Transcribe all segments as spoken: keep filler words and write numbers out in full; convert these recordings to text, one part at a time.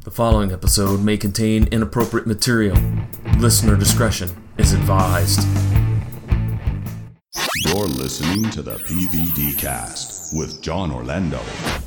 The following episode may contain inappropriate material. Listener discretion is advised. You're listening to the P V D Cast with John Orlando.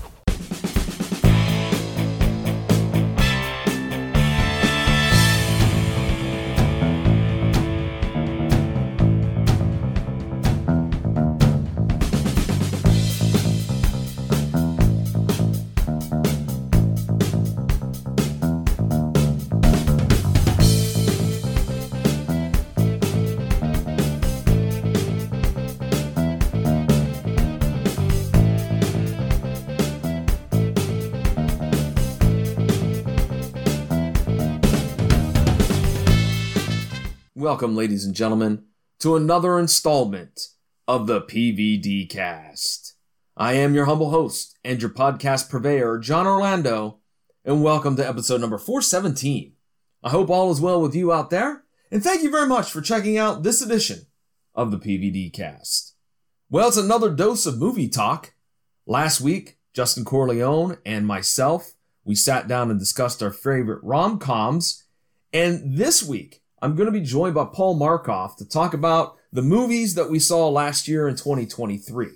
Welcome, ladies and gentlemen, to another installment of the P V D Cast. I am your humble host and your podcast purveyor, John Orlando, and welcome to episode number four seventeen. I hope all is well with you out there, and thank you very much for checking out this edition of the P V D Cast. Well, it's another dose of movie talk. Last week, Justin Corleone and myself, we sat down and discussed our favorite rom-coms, and this week, I'm going to be joined by Paul Markoff to talk about the movies that we saw last year in twenty twenty-three.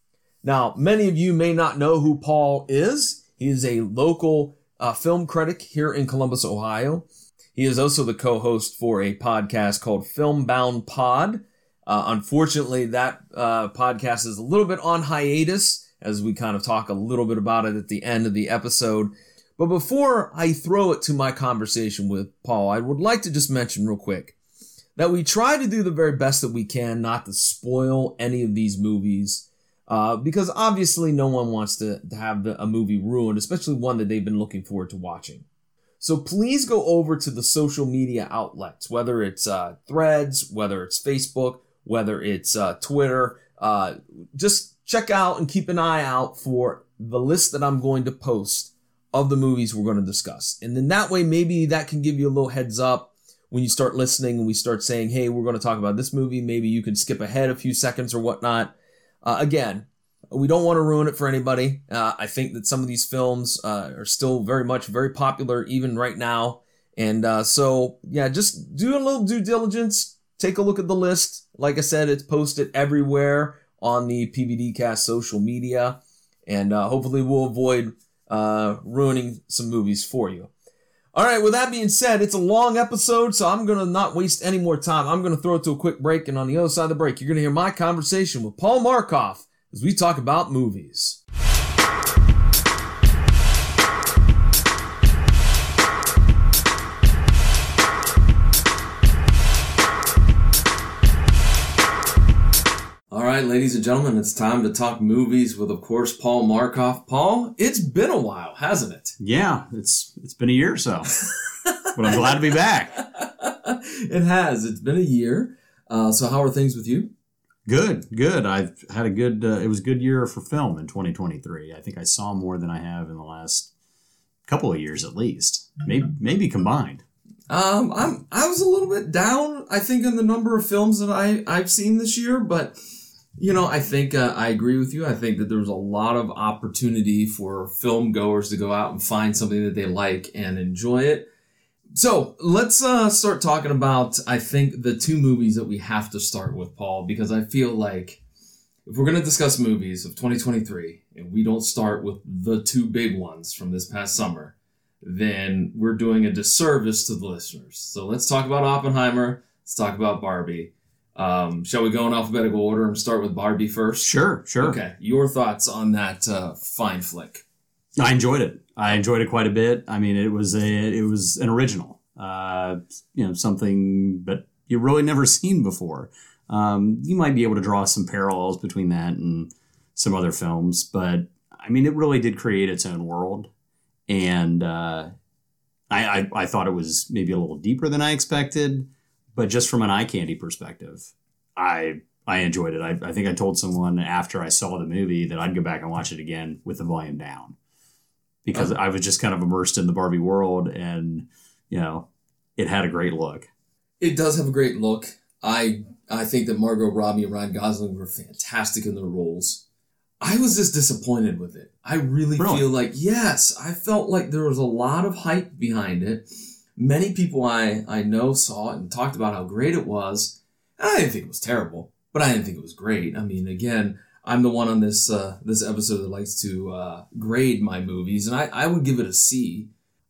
Now, many of you may not know who Paul is. He is a local uh, film critic here in Columbus, Ohio. He is also the co-host for a podcast called Filmbound Pod. Uh, unfortunately, that uh, podcast is a little bit on hiatus as we kind of talk a little bit about it at the end of the episode. But before I throw it to my conversation with Paul, I would like to just mention real quick that we try to do the very best that we can not to spoil any of these movies, uh, because obviously no one wants to, to have the, a movie ruined, especially one that they've been looking forward to watching. So please go over to the social media outlets, whether it's uh, Threads, whether it's Facebook, whether it's uh, Twitter. Uh, just check out and keep an eye out for the list that I'm going to post of the movies we're going to discuss. And then that way, maybe that can give you a little heads up when you start listening and we start saying, hey, we're going to talk about this movie. Maybe you can skip ahead a few seconds or whatnot. Uh, again, we don't want to ruin it for anybody. Uh, I think that some of these films uh, are still very much very popular even right now. And uh, so, yeah, just do a little due diligence. Take a look at the list. Like I said, it's posted everywhere on the P V D Cast social media. And uh, hopefully we'll avoid uh, ruining some movies for you. All right, with that being said, it's a long episode, so I'm going to not waste any more time. I'm going to throw it to a quick break, and on the other side of the break, you're going to hear my conversation with Paul Markoff as we talk about movies. All right, ladies and gentlemen, it's time to talk movies with, of course, Paul Markoff. Paul, it's been a while, hasn't it? Yeah, it's it's been a year or so, but I'm glad to be back. It has. It's been a year. Uh, so how are things with you? Good, good. I've had a good, uh, it was a good year for film in twenty twenty-three. I think I saw more than I have in the last couple of years at least, maybe maybe combined. Um, I'm I was a little bit down, I think, in the number of films that I, I've seen this year, but you know, I think uh, I agree with you. I think that there's a lot of opportunity for film goers to go out and find something that they like and enjoy it. So let's uh, start talking about, I think, the two movies that we have to start with, Paul, because I feel like if we're going to discuss movies of twenty twenty-three and we don't start with the two big ones from this past summer, then we're doing a disservice to the listeners. So let's talk about Oppenheimer. Let's talk about Barbie. Um, shall we go in alphabetical order and start with Barbie first? Sure, sure. Okay, your thoughts on that uh, fine flick? I enjoyed it. I enjoyed it quite a bit. I mean, it was a it was an original, uh, you know, something that you really never seen before. Um, you might be able to draw some parallels between that and some other films, but I mean, it really did create its own world, and uh, I, I I thought it was maybe a little deeper than I expected. But just from an eye candy perspective, I I enjoyed it. I, I think I told someone after I saw the movie that I'd go back and watch it again with the volume down because oh. I was just kind of immersed in the Barbie world, and you know, it had a great look. It does have a great look. I I think that Margot Robbie and Ryan Gosling were fantastic in their roles. I was just disappointed with it. I really, really feel like, yes, I felt like there was a lot of hype behind it. Many people I, I know saw it and talked about how great it was. And I didn't think it was terrible, but I didn't think it was great. I mean, again, I'm the one on this uh, this episode that likes to uh, grade my movies, and I, I would give it a C.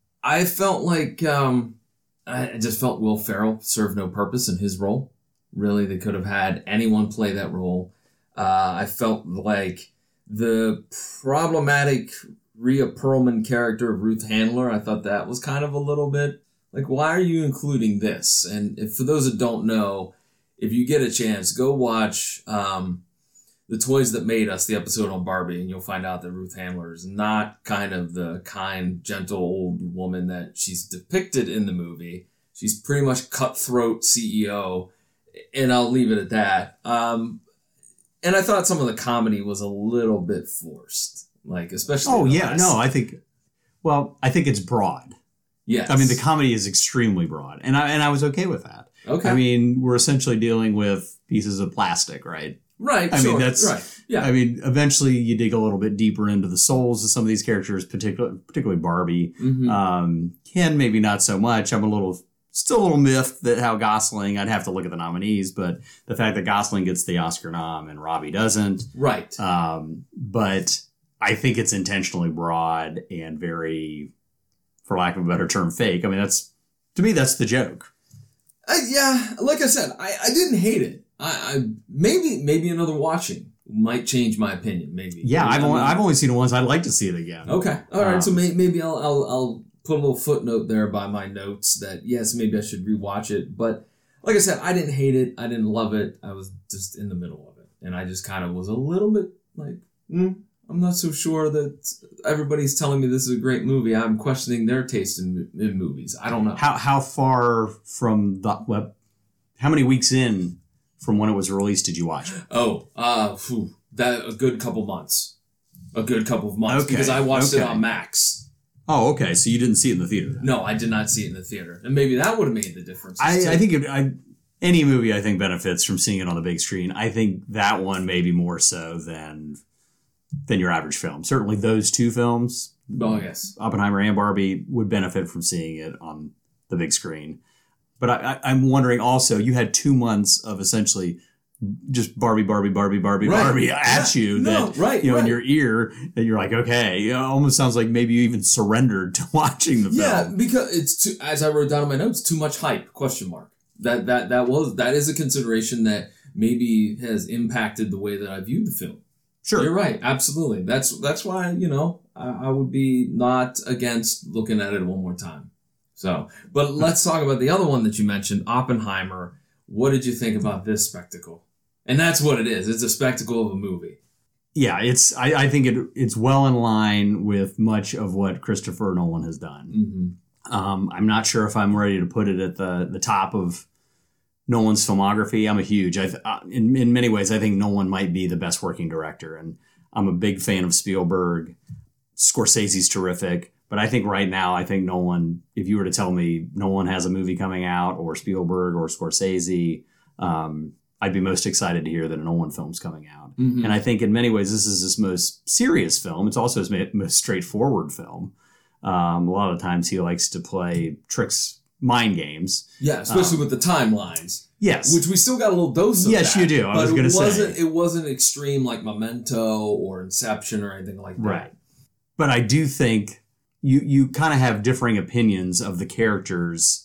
I felt like, um, I just felt Will Ferrell served no purpose in his role. Really, they could have had anyone play that role. Uh, I felt like the problematic Rhea Perlman character of Ruth Handler, I thought that was kind of a little bit like, why are you including this? And if, for those that don't know, if you get a chance, go watch um, The Toys That Made Us, the episode on Barbie, and you'll find out that Ruth Handler is not kind of the kind, gentle old woman that she's depicted in the movie. She's pretty much cutthroat C E O, and I'll leave it at that. Um, and I thought some of the comedy was a little bit forced, like especially. Oh yeah, last... no, I think. Well, I think it's broad. Yes. I mean, the comedy is extremely broad, and I and I was okay with that. Okay. I mean, we're essentially dealing with pieces of plastic, right? Right. I sure, mean, that's right. Yeah. I mean, eventually you dig a little bit deeper into the souls of some of these characters, particularly particularly Barbie. Mm-hmm. Um, Ken, maybe not so much. I'm a little still a little miffed that how Gosling. I'd have to look at the nominees, but the fact that Gosling gets the Oscar nom and Robbie doesn't. Right. Um, but I think it's intentionally broad and very, for lack of a better term, fake. I mean, that's, to me, that's the joke. Uh, yeah, like I said, I, I didn't hate it. I, I maybe maybe another watching might change my opinion. Maybe. Yeah, maybe I've only, I've only seen it once. I'd like to see it again. Okay, all right. Um, so may, maybe I'll, I'll I'll put a little footnote there by my notes that yes, maybe I should rewatch it. But like I said, I didn't hate it. I didn't love it. I was just in the middle of it, and I just kind of was a little bit like, mm, I'm not so sure that everybody's telling me this is a great movie. I'm questioning their taste in, in movies. I don't know. How how far from the well, how many weeks in from when it was released did you watch it? Oh, uh, phew, that a good couple months, a good couple of months Okay, because I watched okay. it on Max. Oh, okay. So you didn't see it in the theater then? No, I did not see it in the theater, and maybe that would have made the difference. I, too. I think it, I, any movie I think benefits from seeing it on the big screen. I think that one maybe more so than than your average film. Certainly those two films, Oh yes, Oppenheimer and Barbie, would benefit from seeing it on the big screen. But I, I, I'm wondering also, you had two months of essentially just Barbie, Barbie, Barbie, Barbie, Right. Barbie at Yeah. you. No, that, right, you know, in right. your ear, that you're like, okay, it almost sounds like maybe you even surrendered to watching the film. yeah, because it's too. As I wrote down in my notes, too much hype? Question mark. That that that was that is a consideration that maybe has impacted the way that I viewed the film. Sure. You're right. Absolutely. That's that's why, you know, I, I would be not against looking at it one more time. So, but let's talk about the other one that you mentioned, Oppenheimer. What did you think about this spectacle? And that's what it is. It's a spectacle of a movie. Yeah, it's. I, I think it it's well in line with much of what Christopher Nolan has done. Mm-hmm. Um, I'm not sure if I'm ready to put it at the the top of Nolan's filmography. I'm a huge. I th- uh, in in many ways, I think Nolan might be the best working director, and I'm a big fan of Spielberg. Scorsese's terrific, but I think right now, I think Nolan. If you were to tell me Nolan has a movie coming out, or Spielberg or Scorsese, um, I'd be most excited to hear that a Nolan film's coming out. Mm-hmm. And I think in many ways, this is his most serious film. It's also his ma- most straightforward film. Um, a lot of times he likes to play tricks, mind games. Yeah, especially Um, with the timelines. Yes. Which we still got a little dose of. Yes, that, you do. I was but gonna it say. wasn't, It wasn't extreme like Memento or Inception or anything like that. Right. But I do think you, you kind of have differing opinions of the characters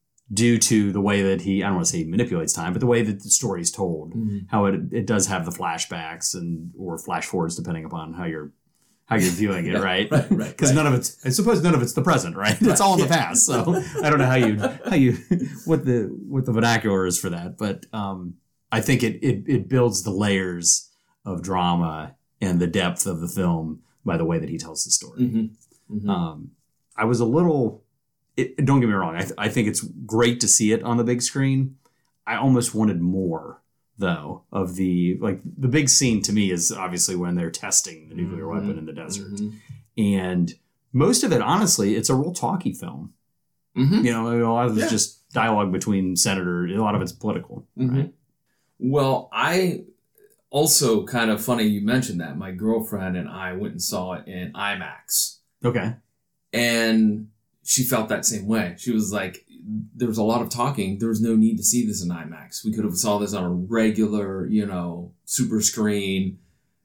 due to the way that he, I don't want to say he manipulates time, but the way that the story is told, Mm-hmm. how it it does have the flashbacks and or flash forwards depending upon how you're how you're viewing it, right? Right, right, Because right. none of it's, I suppose none of it's the present, right? It's all in the past. So I don't know how you how you what the what the vernacular is for that, but um, I think it it it builds the layers of drama and the depth of the film by the way that he tells the story. Mm-hmm. Mm-hmm. Um, I was a little. It, don't get me wrong. I, th- I think it's great to see it on the big screen. I almost wanted more, though, of the like the big scene to me is obviously when they're testing the nuclear Mhm. weapon in the desert, Mhm. and most of it, honestly, it's a real talky film. Mhm. You know, a lot of it's Yeah. just dialogue between senators. A lot of it's political, Mhm. right? Well, I Also, kind of funny you mentioned that. My girlfriend and I went and saw it in IMAX. Okay. And she felt that same way. She was like, there was a lot of talking. There was no need to see this in IMAX. We could have saw this on a regular, you know, super screen.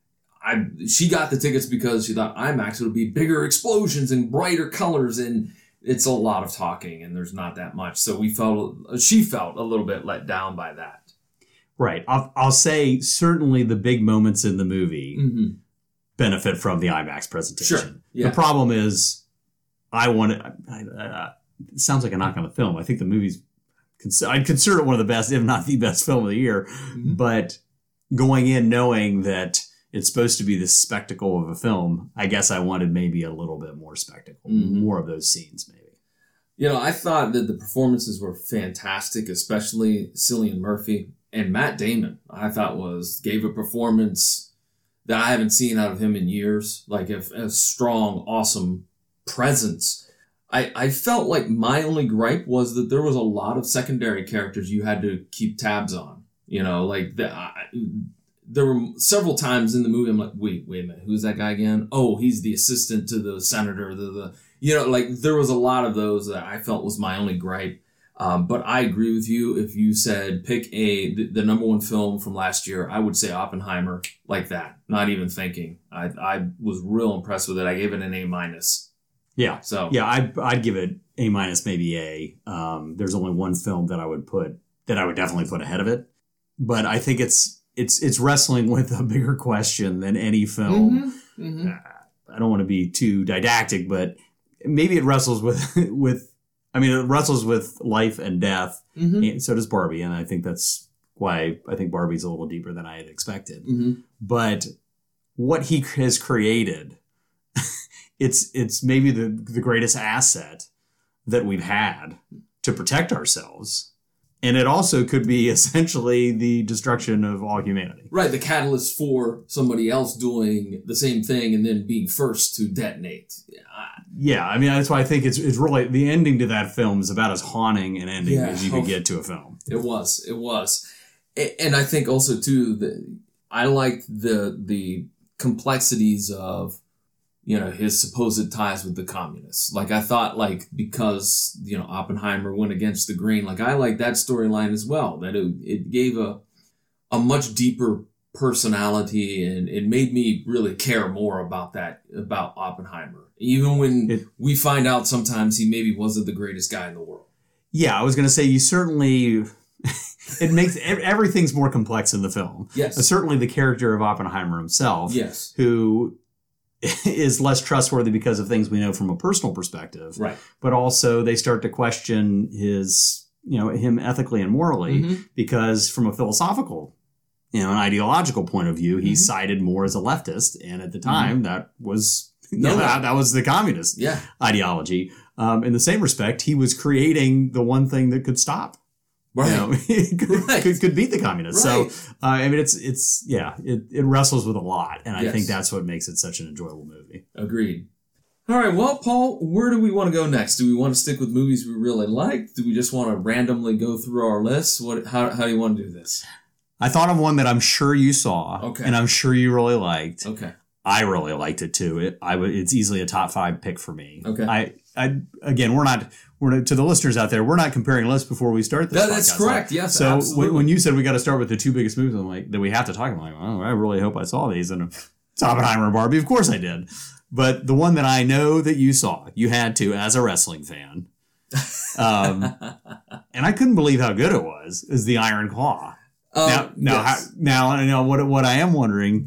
I She got the tickets because she thought IMAX would be bigger explosions and brighter colors, and it's a lot of talking, and there's not that much. So we felt, she felt a little bit let down by that. Right. I'll, I'll say certainly the big moments in the movie Mm-hmm. benefit from the IMAX presentation. Sure. Yeah. The problem is, I want to. I, I, it sounds like a knock on the film. I think the movie's. I'd consider it one of the best, if not the best, film of the year. Mm-hmm. But going in knowing that it's supposed to be this spectacle of a film, I guess I wanted maybe a little bit more spectacle, Mm-hmm. more of those scenes, maybe. You know, I thought that the performances were fantastic, especially Cillian Murphy and Matt Damon. I thought was gave a performance that I haven't seen out of him in years, like a, a strong, awesome presence. I, I felt like my only gripe was that there was a lot of secondary characters you had to keep tabs on. You know, like the, I, there were several times in the movie I'm like, wait, wait a minute, who's that guy again? Oh, he's the assistant to the senator. The, the you know, like there was a lot of those that I felt was my only gripe. Um, but I agree with you. If you said pick a the, the number one film from last year, I would say Oppenheimer, like that. Not even thinking. I I was real impressed with it. I gave it an A minus. Yeah. So Yeah, I'd, I'd give it A minus, maybe A. Um, there's only one film that I would put, that I would definitely put ahead of it. But I think it's it's it's wrestling with a bigger question than any film. Mm-hmm. Mm-hmm. Uh, I don't want to be too didactic, but maybe it wrestles with, with I mean, it wrestles with life and death. Mm-hmm. And so does Barbie. And I think that's why I think Barbie's a little deeper than I had expected. Mm-hmm. But what he has created, it's it's maybe the, the greatest asset that we've had to protect ourselves. And it also could be essentially the destruction of all humanity. Right, the catalyst for somebody else doing the same thing and then being first to detonate. I, Yeah, I mean, that's why I think it's it's really, the ending to that film is about as haunting an ending Yeah. as you could get to a film. It was, it was. A- And I think also, too, that I liked the the complexities of, you know, his supposed ties with the communists. Like, I thought, like, because, you know, Oppenheimer went against the grain, like, I like that storyline as well, that it, it gave a a much deeper personality, and it made me really care more about that, about Oppenheimer. Even when It- we find out sometimes he maybe wasn't the greatest guy in the world. Yeah, I was going to say, you certainly, it makes, ev- everything's more complex in the film. Yes. Uh, certainly the character of Oppenheimer himself, Yes. who is less trustworthy because of things we know from a personal perspective. Right. But also they start to question his, you know, him ethically and morally, Mhm. because from a philosophical, you know, an ideological point of view, he Mhm. sided more as a leftist. And at the time that was, No. you know, that, that was the communist Yeah. ideology. Um, in the same respect, he was creating the one thing that could stop. Right. You know, could, Right. could, could beat the communists. Right. So, uh, I mean, it's, it's, yeah, it, it wrestles with a lot. And I Yes. think that's what makes it such an enjoyable movie. Agreed. All right, well, Paul, where do we want to go next? Do we want to stick with movies we really like? Do we just want to randomly go through our lists? What? How, how do you want to do this? I thought of one that I'm sure you saw, Okay. and I'm sure you really liked. Okay. I really liked it too. It, I w- it's easily a top five pick for me. Okay. I, I, again, we're not, we're not, to the listeners out there, we're not comparing lists before we start this. That- that's podcast. correct. Yes, So absolutely. when, when you said we got to start with the two biggest movies, I'm like, that we have to talk about, I'm like, oh, I really hope I saw these. And it's Oppenheimer and Barbie. Of course I did. But the one that I know that you saw, you had to as a wrestling fan. Um, and I couldn't believe how good it was, is the Iron Claw. Um, Now, now, yes. how, now, now, what what I am wondering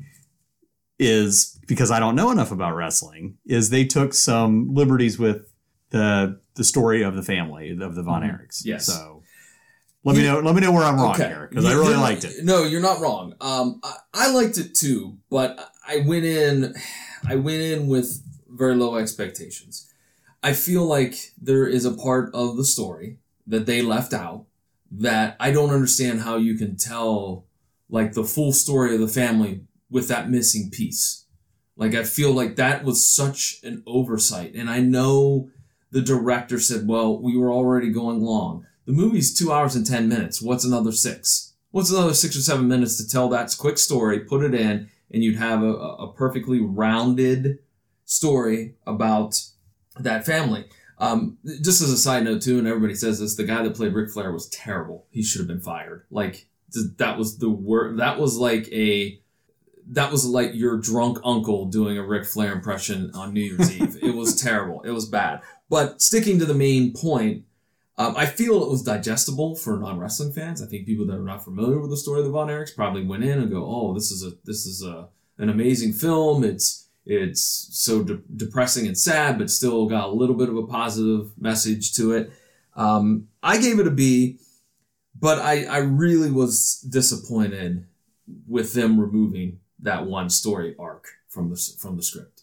is, because I don't know enough about wrestling, is they took some liberties with the the story of the family of the Von Mhm. Erichs. Yes. So let me know. Let me know where I'm wrong Okay. here, because I You- really you're liked not- it. No, you're not wrong. Um, I, I liked it too, but I went in, I went in with very low expectations. I feel like there is a part of the story that they left out that I don't understand how you can tell, like, the full story of the family with that missing piece. Like, I feel like that was such an oversight. And I know the director said, well, we were already going long. The movie's two hours and ten minutes. What's another six? What's another six or seven minutes to tell that quick story, put it in, and you'd have a, a perfectly rounded story about that family. Um, just as a side note too, and everybody says this, the guy that played Ric Flair was terrible. He should have been fired. Like that was the word. That was like a, that was like your drunk uncle doing a Ric Flair impression on New Year's Eve. It was terrible. It was bad. But sticking to the main point, um, I feel it was digestible for non-wrestling fans. I think people that are not familiar with the story of the Von Erichs probably went in and go, "Oh, this is a this is a an amazing film. It's it's so de- depressing and sad, but still got a little bit of a positive message to it." Um, I gave it a B, but I I really was disappointed with them removing that one story arc from the from the script.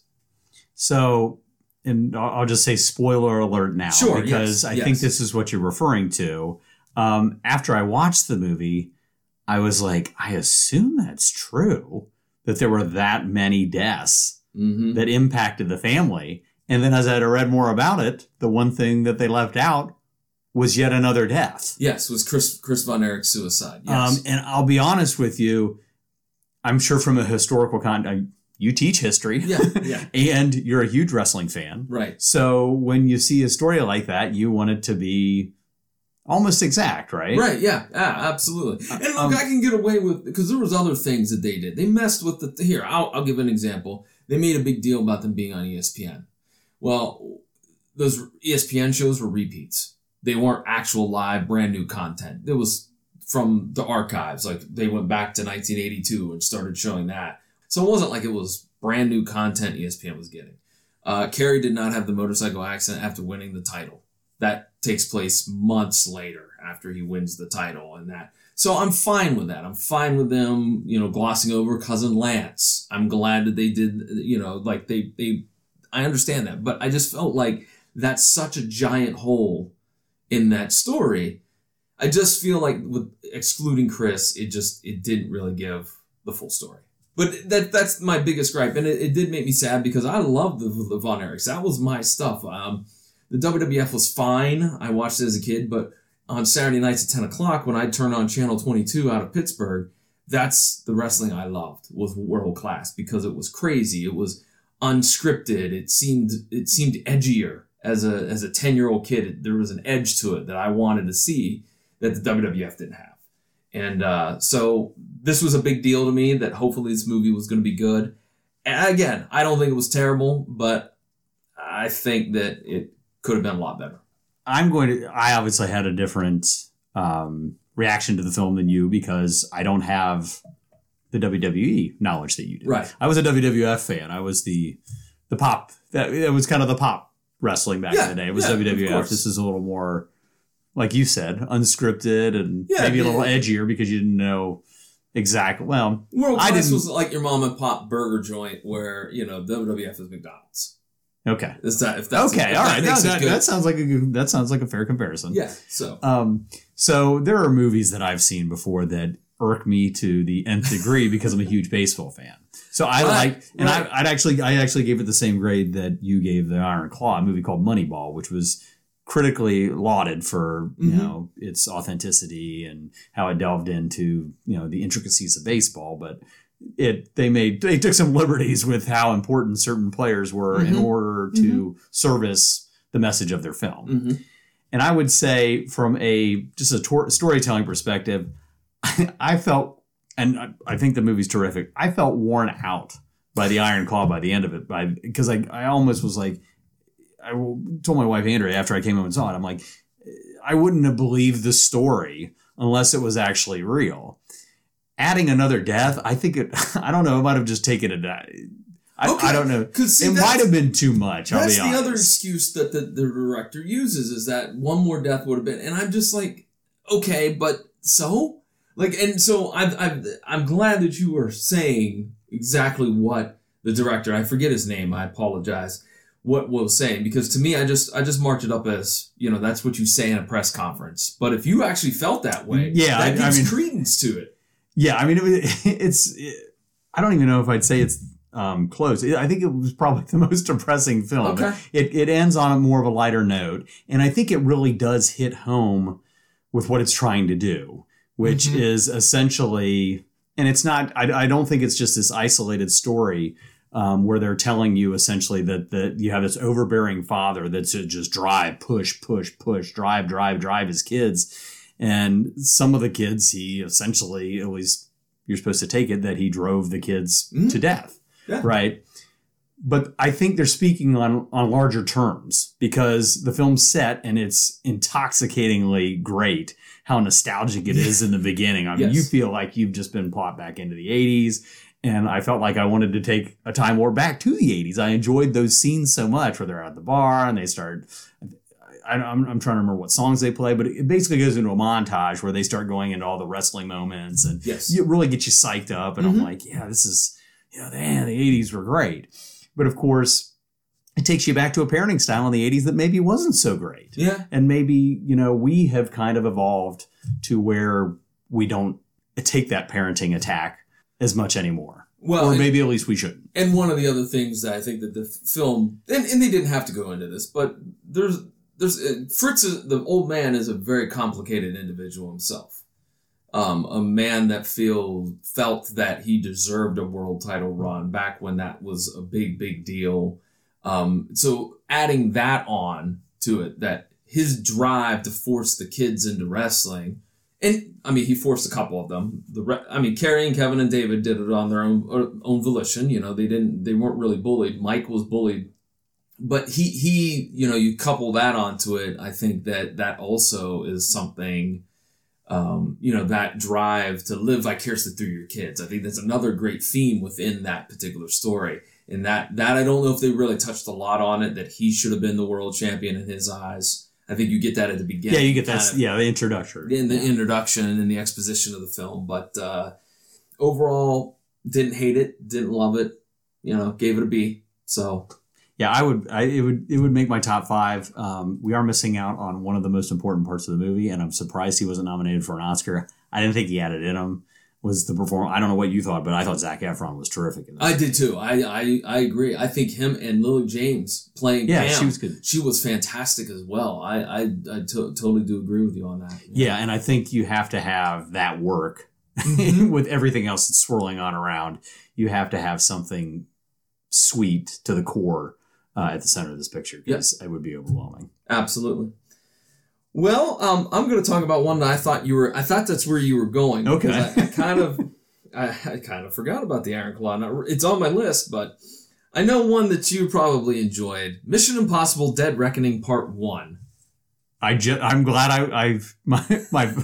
So. And I'll just say spoiler alert now, sure, because yes, I yes. think this is what you're referring to. Um, after I watched the movie, I was like, I assume that's true, that there were that many deaths mm-hmm. that impacted the family. And then as I read more about it, the one thing that they left out was yet another death. Yes, was Chris Chris Von Erich's suicide. Yes. Um, and I'll be honest with you, I'm sure from a historical context, you teach history, yeah, yeah. and you're a huge wrestling fan. Right. So when you see a story like that, you want it to be almost exact, right? Right, yeah, yeah, absolutely. And look, Um, I can get away with, because there was other things that they did. They messed with the, here, I'll, I'll give an example. They made a big deal about them being on E S P N. Well, those E S P N shows were repeats. They weren't actual live, brand new content. It was from the archives. Like, they went back to nineteen eighty-two and started showing that. So it wasn't like it was brand new content E S P N was getting. Uh, Kerry did not have the motorcycle accident after winning the title. That takes place months later after he wins the title and that. So I'm fine with that. I'm fine with them, you know, glossing over Cousin Lance. I'm glad that they did, you know, like they, they, I understand that. But I just felt like that's such a giant hole in that story. I just feel like with excluding Chris, it just, it didn't really give the full story. But that that's my biggest gripe. And it, it did make me sad because I love the, the Von Erichs. That was my stuff. Um, the W W F was fine. I watched it as a kid. But on Saturday nights at ten o'clock, when I'd turn on Channel twenty-two out of Pittsburgh, that's the wrestling I loved, was world class, because it was crazy. It was unscripted. It seemed it seemed edgier. As a as a ten-year-old kid, there was an edge to it that I wanted to see that the W W F didn't have. And uh, so this was a big deal to me that hopefully this movie was going to be good. And again, I don't think it was terrible, but I think that it could have been a lot better. I'm going to, I obviously had a different um, reaction to the film than you because I don't have the W W E knowledge that you do. Right. I was a W W F fan. I was the the pop, that it was kind of the pop wrestling back Yeah, in the day. It was yeah, W W F. of course. This is a little more, like you said, unscripted and Yeah, maybe a yeah. little edgier because you didn't know exactly. Well, World I Class didn't. was like your mom and pop burger joint where, you know, W W F is McDonald's. Okay. Is that, if that's Okay. if All that right. No, makes it that, good. that sounds like a good- that sounds like a fair comparison. Yeah, so. Um, so there are movies that I've seen before that irk me to the nth degree because I'm a huge baseball fan. So I Right, like, and right. I, I'd actually, I actually gave it the same grade that you gave the Iron Claw, a movie called Moneyball, which was critically lauded for, you Mhm. know, its authenticity and how it delved into, you know, the intricacies of baseball. But it, they made, they took some liberties with how important certain players were in Mhm. order to service the message of their film. Mhm. And I would say from a just a tor- storytelling perspective, I felt, and I, I think the movie's terrific, I felt worn out by the Iron Claw by the end of it, by because I, I almost was like, I told my wife Andrea after I came home and saw it, I'm like, I wouldn't have believed the story unless it was actually real. Adding another death, I think it, I don't know, it might have just taken it. I, Okay, I don't know. 'cause see, It that's- might have been too much, I'll That's be the honest. other excuse that the, the director uses, is that one more death would have been, and I'm just like, okay, but so? Like, and so I've, I've, I'm glad that you were saying exactly what the director, I forget his name, I apologize, what was saying, because to me, I just, I just marked it up as, you know, that's what you say in a press conference. But if you actually felt that way, Yeah, that I- I gives mean- credence to it. Yeah, I mean, it, was- it's. It, I don't even know if I'd say it's um, close. I think it was probably the most depressing film. Okay. It it ends on a more of a lighter note, and I think it really does hit home with what it's trying to do, which Mhm. is essentially, and it's not, I, I don't think it's just this isolated story um, where they're telling you essentially that, that you have this overbearing father that's just drive, push, push, push, drive, drive, drive his kids. And some of the kids, he essentially, at least you're supposed to take it, that he drove the kids Mhm. to death. Yeah. Right. But I think they're speaking on, on larger terms because the film's set and it's intoxicatingly great how nostalgic it is in the beginning. I mean, Yes. you feel like you've just been popped back into the eighties. And I felt like I wanted to take a time warp back to the eighties. I enjoyed those scenes so much where they're at the bar and they start... I, I'm, I'm trying to remember what songs they play, but it basically goes into a montage where they start going into all the wrestling moments and Yes. it really gets you psyched up. And Mhm. I'm like, yeah, this is, you know, man, the eighties were great. But of course, it takes you back to a parenting style in the eighties that maybe wasn't so great. Yeah. And maybe, you know, we have kind of evolved to where we don't take that parenting attack as much anymore. Well, or and- maybe at least we shouldn't. And one of the other things that I think that the film, and, and they didn't have to go into this, but there's, there's, uh, Fritz, is, the old man, is a very complicated individual himself. Um, a man that feel, felt that he deserved a world title run back when that was a big, big deal. Um, so adding that on to it, that his drive to force the kids into wrestling, and I mean, he forced a couple of them. The re- I mean, Carrie and Kevin and David did it on their own own volition. You know, they didn't, they weren't really bullied. Mike was bullied, but he he, you know, you couple that onto it. I think that that also is something. Um, you know, that drive to live vicariously through your kids. I think that's another great theme within that particular story. And that that I don't know if they really touched a lot on it. That he should have been the world champion in his eyes. I think you get that at the beginning. Yeah, you get that. kind of Yeah, the introduction. in the introduction and in the exposition of the film. But uh, overall, didn't hate it, didn't love it. You know, gave it a B. So Yeah, I would. I, it would. It would make my top five. Um, we are missing out on one of the most important parts of the movie, and I'm surprised he wasn't nominated for an Oscar. I didn't think he had it in him. Was the performance? I don't know what you thought, but I thought Zac Efron was terrific in that. I did too. I, I I agree. I think him and Lily James playing Yeah, Pam, she was good. She was fantastic as well. I I, I to- totally do agree with you on that. Yeah, and I think you have to have that work Mhm. with everything else that's swirling on around. You have to have something sweet to the core uh, at the center of this picture, because it would be overwhelming. Absolutely. Well, um, I'm going to talk about one that I thought you were. I thought that's where you were going. Okay. because I, I kind of, I, I kind of forgot about the Iron Claw. Now, it's on my list, but I know one that you probably enjoyed: Mission Impossible: Dead Reckoning Part One. I just, I'm glad I, I've my my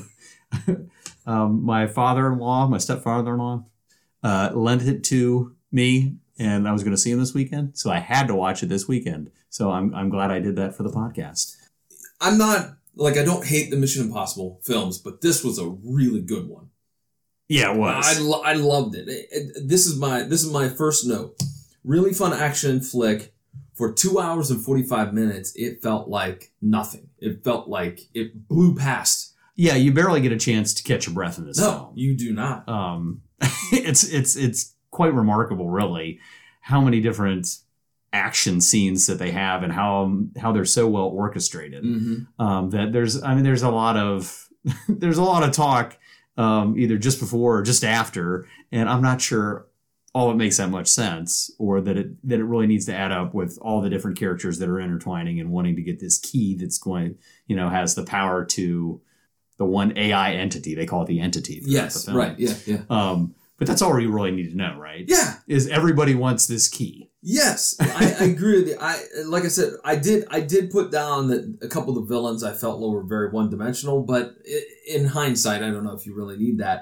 um, my father-in-law, my stepfather-in-law, uh, lent it to me, and I was going to see him this weekend, so I had to watch it this weekend. So I'm I'm glad I did that for the podcast. I'm not like I don't hate the Mission Impossible films, but this was a really good one. Yeah, it was. I, lo- I loved it. It- it- This is my this is my first note. Really fun action flick. For two hours and forty-five minutes, it felt like nothing. It felt like it blew past. Yeah, you barely get a chance to catch your breath in this No, film. you do not. Um, it's it's it's quite remarkable, really, how many different action scenes that they have and how how they're so well orchestrated. Mm-hmm. Um, that there's, I mean, there's a lot of there's a lot of talk um, either just before or just after, and I'm not sure all it makes that much sense, or that it that it really needs to add up with all the different characters that are intertwining and wanting to get this key that's going, you know, has the power to the one A I entity. They call it the entity. throughout Yes, the film. right. Yeah, yeah. Um, but that's all you really need to know, right? Yeah. Is everybody wants this key. Yes, I, I agree with you. I like I said, I did I did put down that a couple of the villains I felt were very one dimensional, but in hindsight, I don't know if you really need that.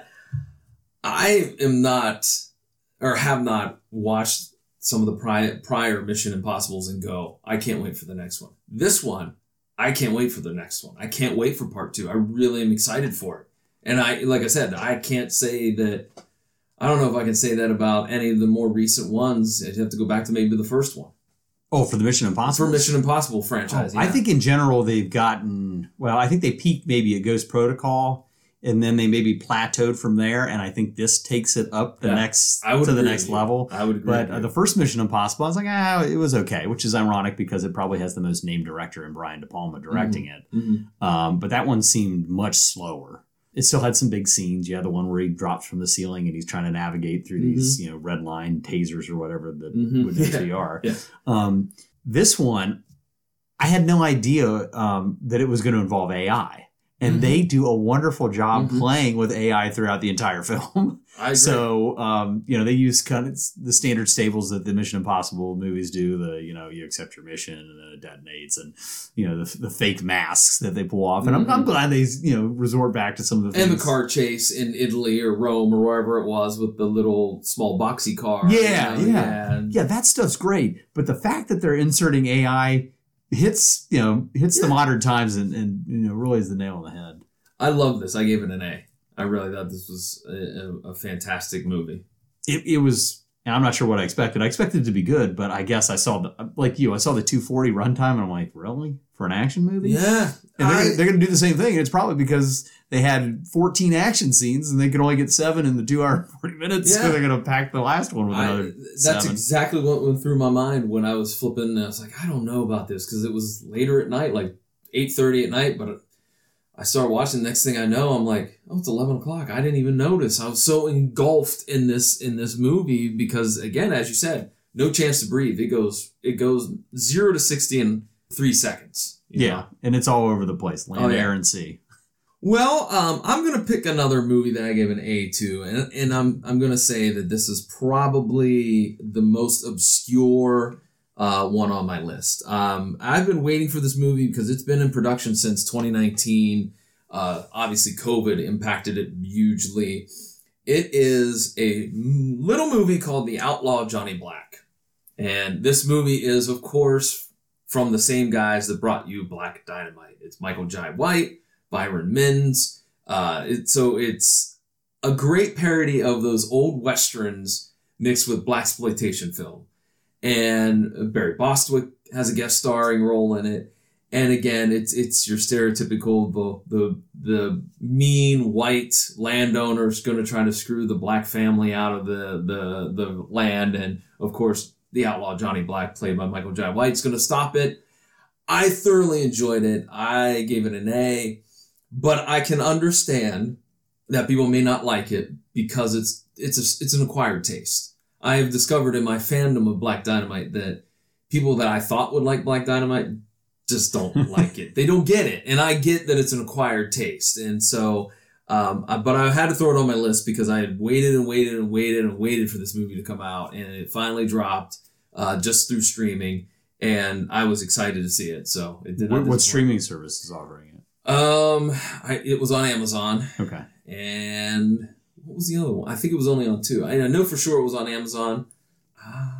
I am not, or have not watched some of the prior prior Mission Impossibles and go, I can't wait for the next one. This one, I can't wait for the next one. I can't wait for part two. I really am excited for it. And I, like I said, I can't say that. I don't know if I can say that about any of the more recent ones. I'd have to go back to maybe the first one. Oh, for the Mission Impossible? For Mission Impossible franchise, Oh, yeah. I think in general they've gotten, well, I think they peaked maybe at Ghost Protocol, and then they maybe plateaued from there, and I think this takes it up the Yeah, next I would to the agree next with you. level. I would agree But with uh, you. the first Mission Impossible, I was like, ah, it was okay, which is ironic because it probably has the most named director in Brian De Palma directing it. Mhm. Um, but that one seemed much slower. it still had some big scenes. You had the one where he drops from the ceiling and he's trying to navigate through mm-hmm. these, you know, red line tasers or whatever that mm-hmm. would actually yeah. are. Yeah. Um, this one, I had no idea um, that it was going to involve A I. And mm-hmm. they do a wonderful job mm-hmm. playing with A I throughout the entire film. I agree. So, um, you know, they use kind of the standard staples that the Mission Impossible movies do. The, you know, you accept your mission and then it detonates and, you know, the, the fake masks that they pull off. And mm-hmm. I'm, I'm glad they, you know, resort back to some of the things. And the car chase in Italy or Rome or wherever it was with the little small boxy car. Yeah, you know? yeah. yeah. Yeah, that stuff's great. But the fact that they're inserting A I hits, you know, hits yeah. the modern times and, and, you know, really is the nail on the head. I love this. I gave it an A. I really thought this was a, a, a fantastic movie. It, it was, and I'm not sure what I expected. I expected it to be good, but I guess I saw, the, like you, I saw the two forty runtime and I'm like, really? For an action movie? Yeah. And I, they're, they're going to do the same thing. And it's probably because they had fourteen action scenes and they could only get seven in the two hour and forty minutes. Yeah. So they're going to pack the last one with I, another That's seven. exactly what went through my mind when I was flipping. I was like, I don't know about this because it was later at night, like eight thirty at night, but I started watching. The next thing I know, I'm like, oh, it's eleven o'clock. I didn't even notice. I was so engulfed in this in this movie because, again, as you said, no chance to breathe. It goes it goes zero to sixty in three seconds. Yeah, know? And it's all over the place, land, oh, yeah. air, and sea. Well, um, I'm gonna pick another movie that I gave an A to, and and I'm I'm gonna say that this is probably the most obscure Uh, one on my list. Um, I've been waiting for this movie because it's been in production since twenty nineteen. Uh, obviously, COVID impacted it hugely. It is a little movie called The Outlaw Johnny Black. And this movie is, of course, from the same guys that brought you Black Dynamite. It's Michael Jai White, Byron Mins. Uh, it, so it's a great parody of those old Westerns mixed with blaxploitation film. And Barry Bostwick has a guest starring role in it. And again, it's it's your stereotypical the the the mean white landowner's going to try to screw the black family out of the the the land, and of course the outlaw Johnny Black, played by Michael Jai White, is going to stop it. I thoroughly enjoyed it. I gave it an A, but I can understand that people may not like it because it's it's a, it's an acquired taste. I have discovered in my fandom of Black Dynamite that people that I thought would like Black Dynamite just don't like it. They don't get it. And I get that it's an acquired taste. And so, um, I, but I had to throw it on my list because I had waited and waited and waited and waited for this movie to come out. And it finally dropped uh, just through streaming. And I was excited to see it. So it did not. What, what streaming service is offering it? Um, I, it was on Amazon. Okay. And what was the other one? I think it was only on two. I, I know for sure it was on Amazon. Uh,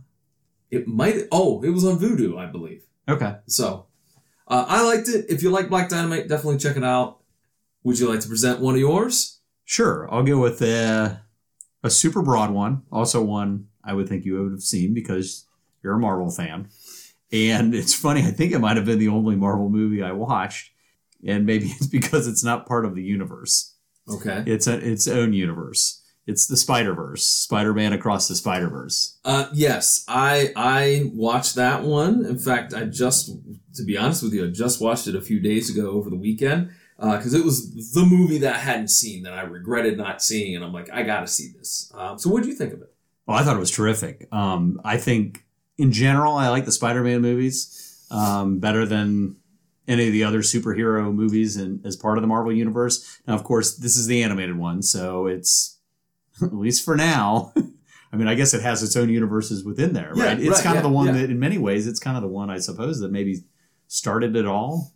it might. Oh, it was on Vudu, I believe. Okay. So uh, I liked it. If you like Black Dynamite, definitely check it out. Would you like to present one of yours? Sure. I'll go with a, a super broad one. Also one I would think you would have seen because you're a Marvel fan. And it's funny. I think it might have been the only Marvel movie I watched. And maybe it's because it's not part of the universe. Okay. It's a, its own universe. It's the Spider-Verse. Spider-Man Across the Spider-Verse. Uh, yes, I I watched that one. In fact, I just, to be honest with you, I just watched it a few days ago over the weekend because uh, it was the movie that I hadn't seen that I regretted not seeing. And I'm like, I got to see this. Um, so what did you think of it? Oh, I thought it was terrific. Um, I think, in general, I like the Spider-Man movies um, better than any of the other superhero movies in, as part of the Marvel Universe. Now, of course, this is the animated one, so it's, at least for now, I mean, I guess it has its own universes within there, right? Yeah, it's right, kind yeah, of the one yeah. that, in many ways, it's kind of the one, I suppose, that maybe started it all.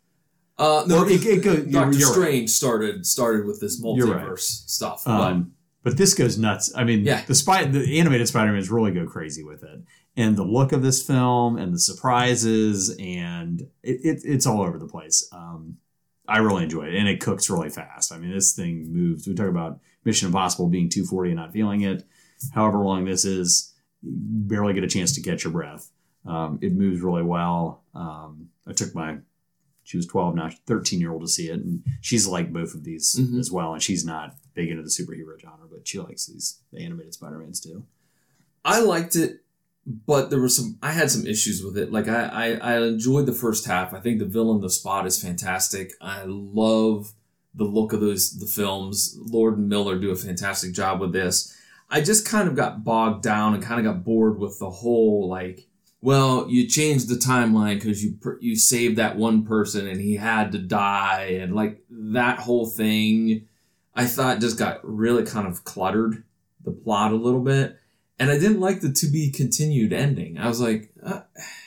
Uh, no, it, it goes, Doctor you're Strange right. started started with this multiverse right. stuff. Um, but this goes nuts. I mean, yeah. the, spy, the animated Spider-Mans really go crazy with it. And the look of this film and the surprises, and it, it it's all over the place. Um, I really enjoy it, and it cooks really fast. I mean, this thing moves. We talk about Mission Impossible being two forty and not feeling it. However long this is, you barely get a chance to catch your breath. Um, it moves really well. Um, I took my, she was twelve now, thirteen-year-old to see it, and she's liked both of these mm-hmm. as well, and she's not big into the superhero genre, but she likes these the animated Spider-Mans too. I liked it. But there were some, I had some issues with it. Like I, I, I enjoyed the first half. I think the villain, The Spot, is fantastic. I love the look of those the films. Lord and Miller do a fantastic job with this. I just kind of got bogged down and kind of got bored with the whole, like, well, you changed the timeline because you you saved that one person and he had to die, and like that whole thing, I thought just got really kind of cluttered the plot a little bit, and I didn't like the to be continued ending. I was like, uh,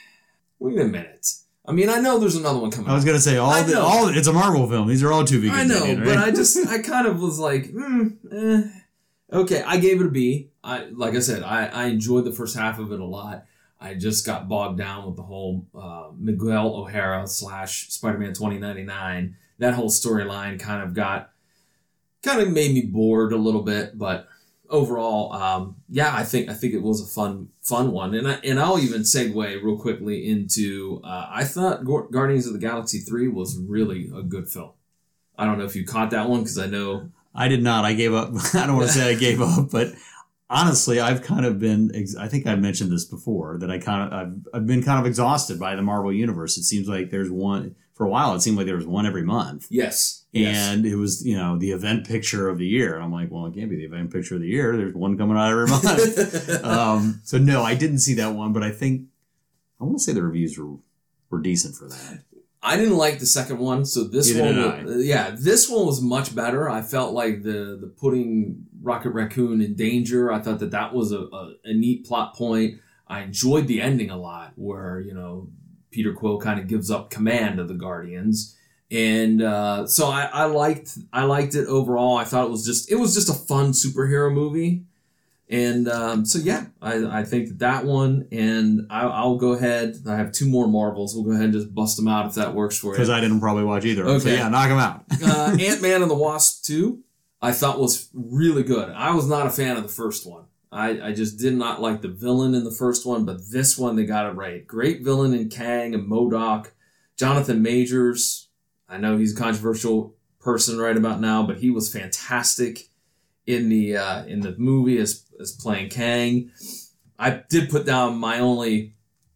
wait a minute. I mean, I know there's another one coming. I was gonna say all I the know. all it's a Marvel film. These are all to be I continued. know, right? but I just I kind of was like, mm, eh. Okay, I gave it a B. I like I said, I, I enjoyed the first half of it a lot. I just got bogged down with the whole uh, Miguel O'Hara slash Spider-Man twenty ninety-nine. That whole storyline kind of got kind of made me bored a little bit, but overall, um, yeah, I think I think it was a fun fun one, and I, and I'll even segue real quickly into uh, I thought Guardians of the Galaxy three was really a good film. I don't know if you caught that one because I know I did not. I gave up. I don't want to say I gave up, but honestly, I've kind of been. Ex- I think I mentioned this before that I kind of I've I've been kind of exhausted by the Marvel universe. It seems like there's one for a while. It seemed like there was one every month. yes, And it was, you know, the event picture of the year. And I'm like, well, it can't be the event picture of the year. There's one coming out every month. um, so, no, I didn't see that one. But I think, I want to say the reviews were, were decent for that. I didn't like the second one, so this Neither one, did was, yeah, this one was much better. I felt like the the putting Rocket Raccoon in danger. I thought that that was a, a, a neat plot point. I enjoyed the ending a lot, where you know Peter Quill kind of gives up command of the Guardians, and uh, so I, I liked I liked it overall. I thought it was just it was just a fun superhero movie. And um, so, yeah, I, I think that that one, and I, I'll go ahead. I have two more Marvels. We'll go ahead and just bust them out if that works for you. Because I didn't probably watch either. Okay. So, yeah, knock them out. uh, Ant-Man and the Wasp two, I thought was really good. I was not a fan of the first one. I, I just did not like the villain in the first one, but this one, they got it right. Great villain in Kang and MODOK. Jonathan Majors, I know he's a controversial person right about now, but he was fantastic in the uh, in the movie as as playing Kang. I did put down my only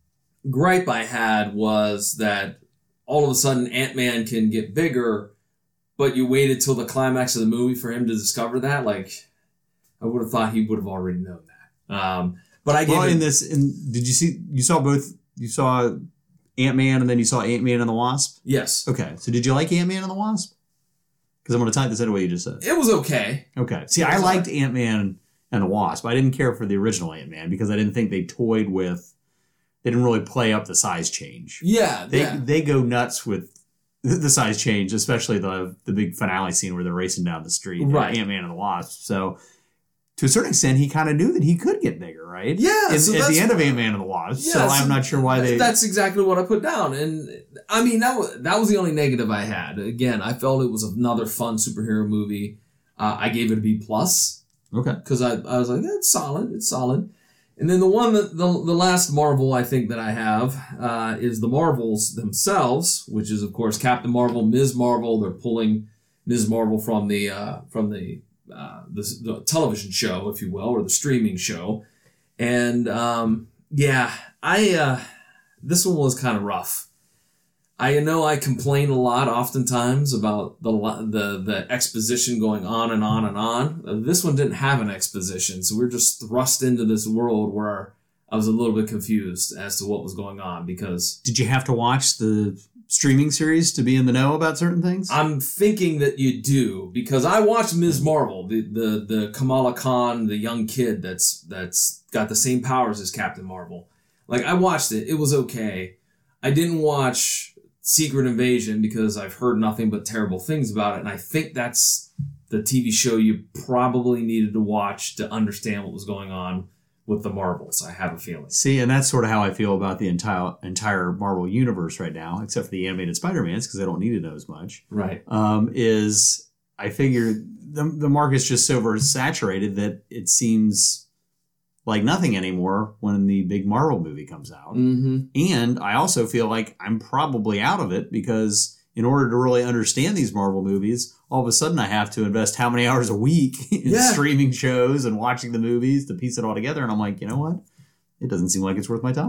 gripe I had was that all of a sudden Ant-Man can get bigger, but you waited till the climax of the movie for him to discover that. Like, I would have thought he would have already known that. Um, but I gave well, it, in this, in, did you see, you saw both, you saw Ant-Man and then you saw Ant-Man and the Wasp? yes, Okay. So did you like Ant-Man and the Wasp? Because I'm going to type this in the way you just said. it was okay. Okay. See, It was I liked alright. Ant-Man and the Wasp. I didn't care for the original Ant-Man because I didn't think they toyed with, they didn't really play up the size change. Yeah, They yeah. they go nuts with the size change, especially the the big finale scene where they're racing down the street. Right. Ant-Man and the Wasp. So to a certain extent, he kind of knew that he could get bigger, right? Yeah, In, so at that's- the end of Ant-Man and the Wasp. Yeah, so so I'm not sure why they. That's exactly what I put down, and I mean that was that was the only negative I had. Again, I felt it was another fun superhero movie. Uh, I gave it a B plus. Okay. Because I, I was like, yeah, it's solid, it's solid. And then the one that the, the last Marvel I think that I have uh, is the Marvels themselves, which is of course Captain Marvel, Miz Marvel. They're pulling Miz Marvel from the uh, from the, uh, the the television show, if you will, or the streaming show. And um, yeah, I uh, this one was kind of rough. I know I complain a lot oftentimes about the the the exposition going on and on and on. This one didn't have an exposition, so we we're just thrust into this world where I was a little bit confused as to what was going on because Did you have to watch the streaming series to be in the know about certain things? I'm thinking that you do because I watched Miz Marvel, the the the Kamala Khan, the young kid that's that's got the same powers as Captain Marvel. Like I watched it, it was okay. I didn't watch Secret Invasion because I've heard nothing but terrible things about it, and I think that's the T V show you probably needed to watch to understand what was going on with the Marvels. I have a feeling. See, and that's sort of how I feel about the entire entire Marvel universe right now, except for the animated Spider-Mans because I don't need to know as much. Right. Um, is I figure the the market's just so oversaturated that it seems like nothing anymore when the big Marvel movie comes out. Mm-hmm. And I also feel like I'm probably out of it because in order to really understand these Marvel movies, all of a sudden I have to invest how many hours a week in Yeah. streaming shows and watching the movies to piece it all together. And I'm like, you know what? It doesn't seem like it's worth my time.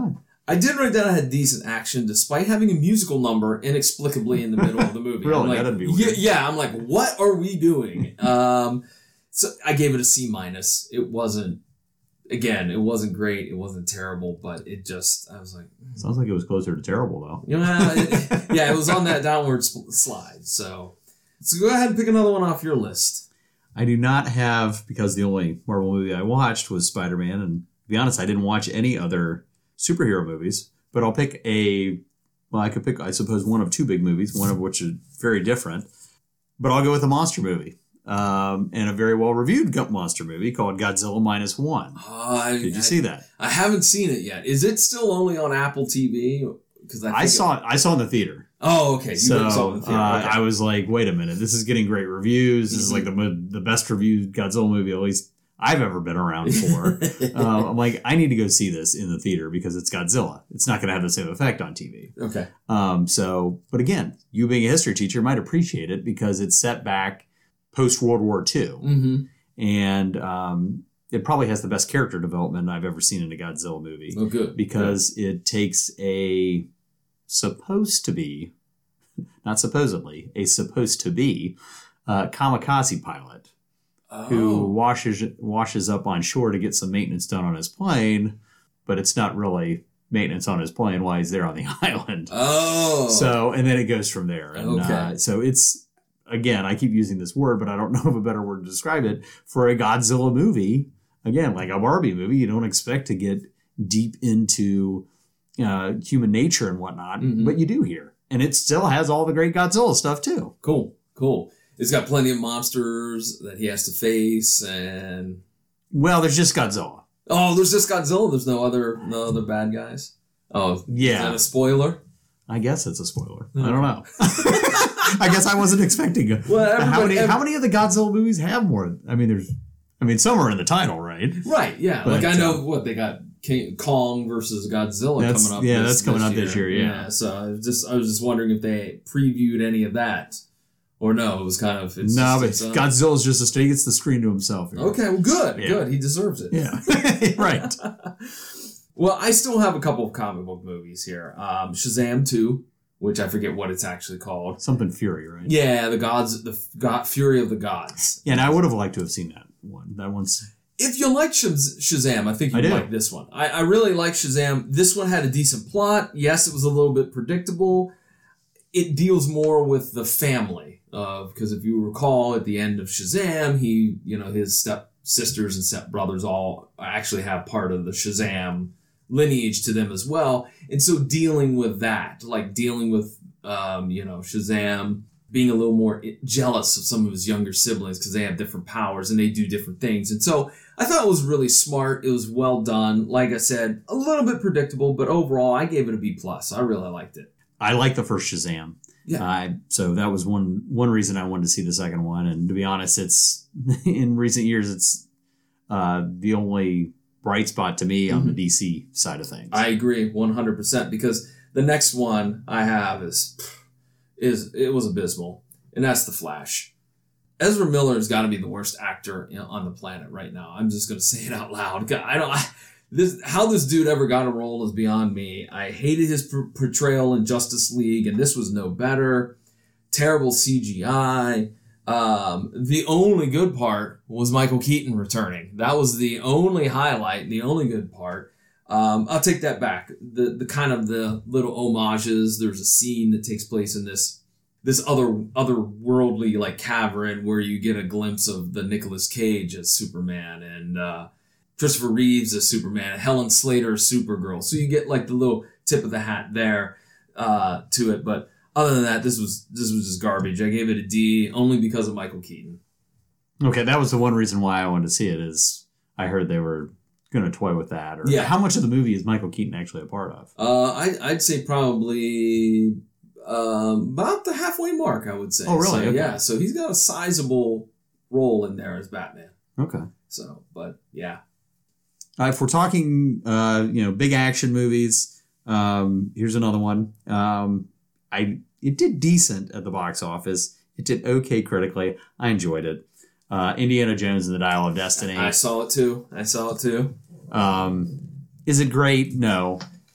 I did write down it had decent action despite having a musical number inexplicably in the middle of the movie. Really? I'm like, That'd be yeah, weird. yeah, I'm like, what are we doing? um, so I gave it a C minus. It wasn't, again, it wasn't great. It wasn't terrible, but it just, I was like, Sounds like it was closer to terrible, though. you know, it, yeah, it was on that downward sl- slide. So, so go ahead and pick another one off your list. I do not have, because the only Marvel movie I watched was Spider-Man, and to be honest, I didn't watch any other superhero movies, but I'll pick a, well, I could pick, I suppose, one of two big movies, one of which is very different, but I'll go with a monster movie, um, and a very well-reviewed monster movie called Godzilla Minus One. Uh, I, Did you I, see that? I haven't seen it yet. Is it still only on Apple T V? Because I, I saw it, I saw it in the theater. Oh, okay. You So went and saw it in the theater. uh, Okay. I was like, wait a minute, this is getting great reviews. This is like the mo- the best reviewed Godzilla movie, at least I've ever been around for. um, I'm like, I need to go see this in the theater because it's Godzilla. It's not going to have the same effect on T V. Okay. Um, so, but again, you being a history teacher might appreciate it because it's set back post World War Two, Mm-hmm. and um, it probably has the best character development I've ever seen in a Godzilla movie Oh, good. because it takes a supposed to be, not supposedly, a supposed to be uh, kamikaze pilot Oh. who washes washes up on shore to get some maintenance done on his plane, but it's not really maintenance on his plane while he's there on the island. Oh. So, and then it goes from there. And Okay. uh, so it's, again, I keep using this word, but I don't know of a better word to describe it. For a Godzilla movie, again, like a Barbie movie, you don't expect to get deep into uh, human nature and whatnot, Mhm. but you do here. And it still has all the great Godzilla stuff, too. Cool. Cool. It's got plenty of monsters that he has to face, and Well, there's just Godzilla. oh, there's just Godzilla. There's no other no other bad guys. Oh, is Yeah. that a spoiler? I guess it's a spoiler. I don't know. I guess I wasn't expecting it. Well, how everybody- many how many of the Godzilla movies have more? I mean, there's, I mean, some are in the title, right? Right. Yeah. But, like I know uh, what they got. King, Kong versus Godzilla That's- coming up. yeah, this, that's coming up this year, yeah. So I was just I was just wondering if they previewed any of that, or no. It was kind of it's no, just but its own- Godzilla's just a state. He gets the screen to himself. Here. Okay. Well, good. Yeah. Good. He deserves it. Yeah. Right. Well, I still have a couple of comic book movies here. Um, Shazam two, which I forget what it's actually called. Something Fury, right? Yeah, the gods, the God, Fury of the Gods. Yeah, and I would have liked to have seen that one. That one's. If you like Shaz- Shazam, I think I you'd do. like this one. I, I really like Shazam. This one had a decent plot. Yes, it was a little bit predictable. It deals more with the family, uh, because if you recall, at the end of Shazam, he, you know, his step sisters and step brothers all actually have part of the Shazam lineage to them as well. And so dealing with that, like dealing with, um, you know, Shazam being a little more jealous of some of his younger siblings because they have different powers and they do different things. And so I thought it was really smart. It was well done. Like I said, a little bit predictable, but overall I gave it a B plus. I really liked it. I like the first Shazam. Yeah. I so that was one one reason I wanted to see the second one. And to be honest, it's in recent years it's uh, the only bright spot to me on the D C side of things. I agree one hundred percent because the next one I have is is it was abysmal, and that's The Flash. Ezra Miller has got to be the worst actor you know, on the planet right now. I'm just going to say it out loud. God, I don't I, this how this dude ever got a role is beyond me. I hated his per- portrayal in Justice League, and this was no better. Terrible C G I. Um, the only good part was Michael Keaton returning. That was the only highlight, the only good part. Um, I'll take that back. The the kind of the little homages. There's a scene that takes place in this this other otherworldly like cavern where you get a glimpse of the Nicolas Cage as Superman and uh, Christopher Reeves as Superman, Helen Slater as Supergirl. So you get like the little tip of the hat there uh, to it. But other than that, this was this was just garbage. I gave it a D only because of Michael Keaton. Okay, that was the one reason why I wanted to see it. Is I heard they were going to toy with that. Or Yeah. how much of the movie is Michael Keaton actually a part of? Uh, I, I'd say probably um, about the halfway mark, I would say. Oh, really? So, Okay. Yeah, so he's got a sizable role in there as Batman. Okay. So, but yeah. Uh, if we're talking, uh, you know, big action movies, um, here's another one. Um, I it did decent at the box office. It did okay critically. I enjoyed it. Uh, Indiana Jones and the Dial of Destiny. I saw it too. I saw it too. Um, is it great? No.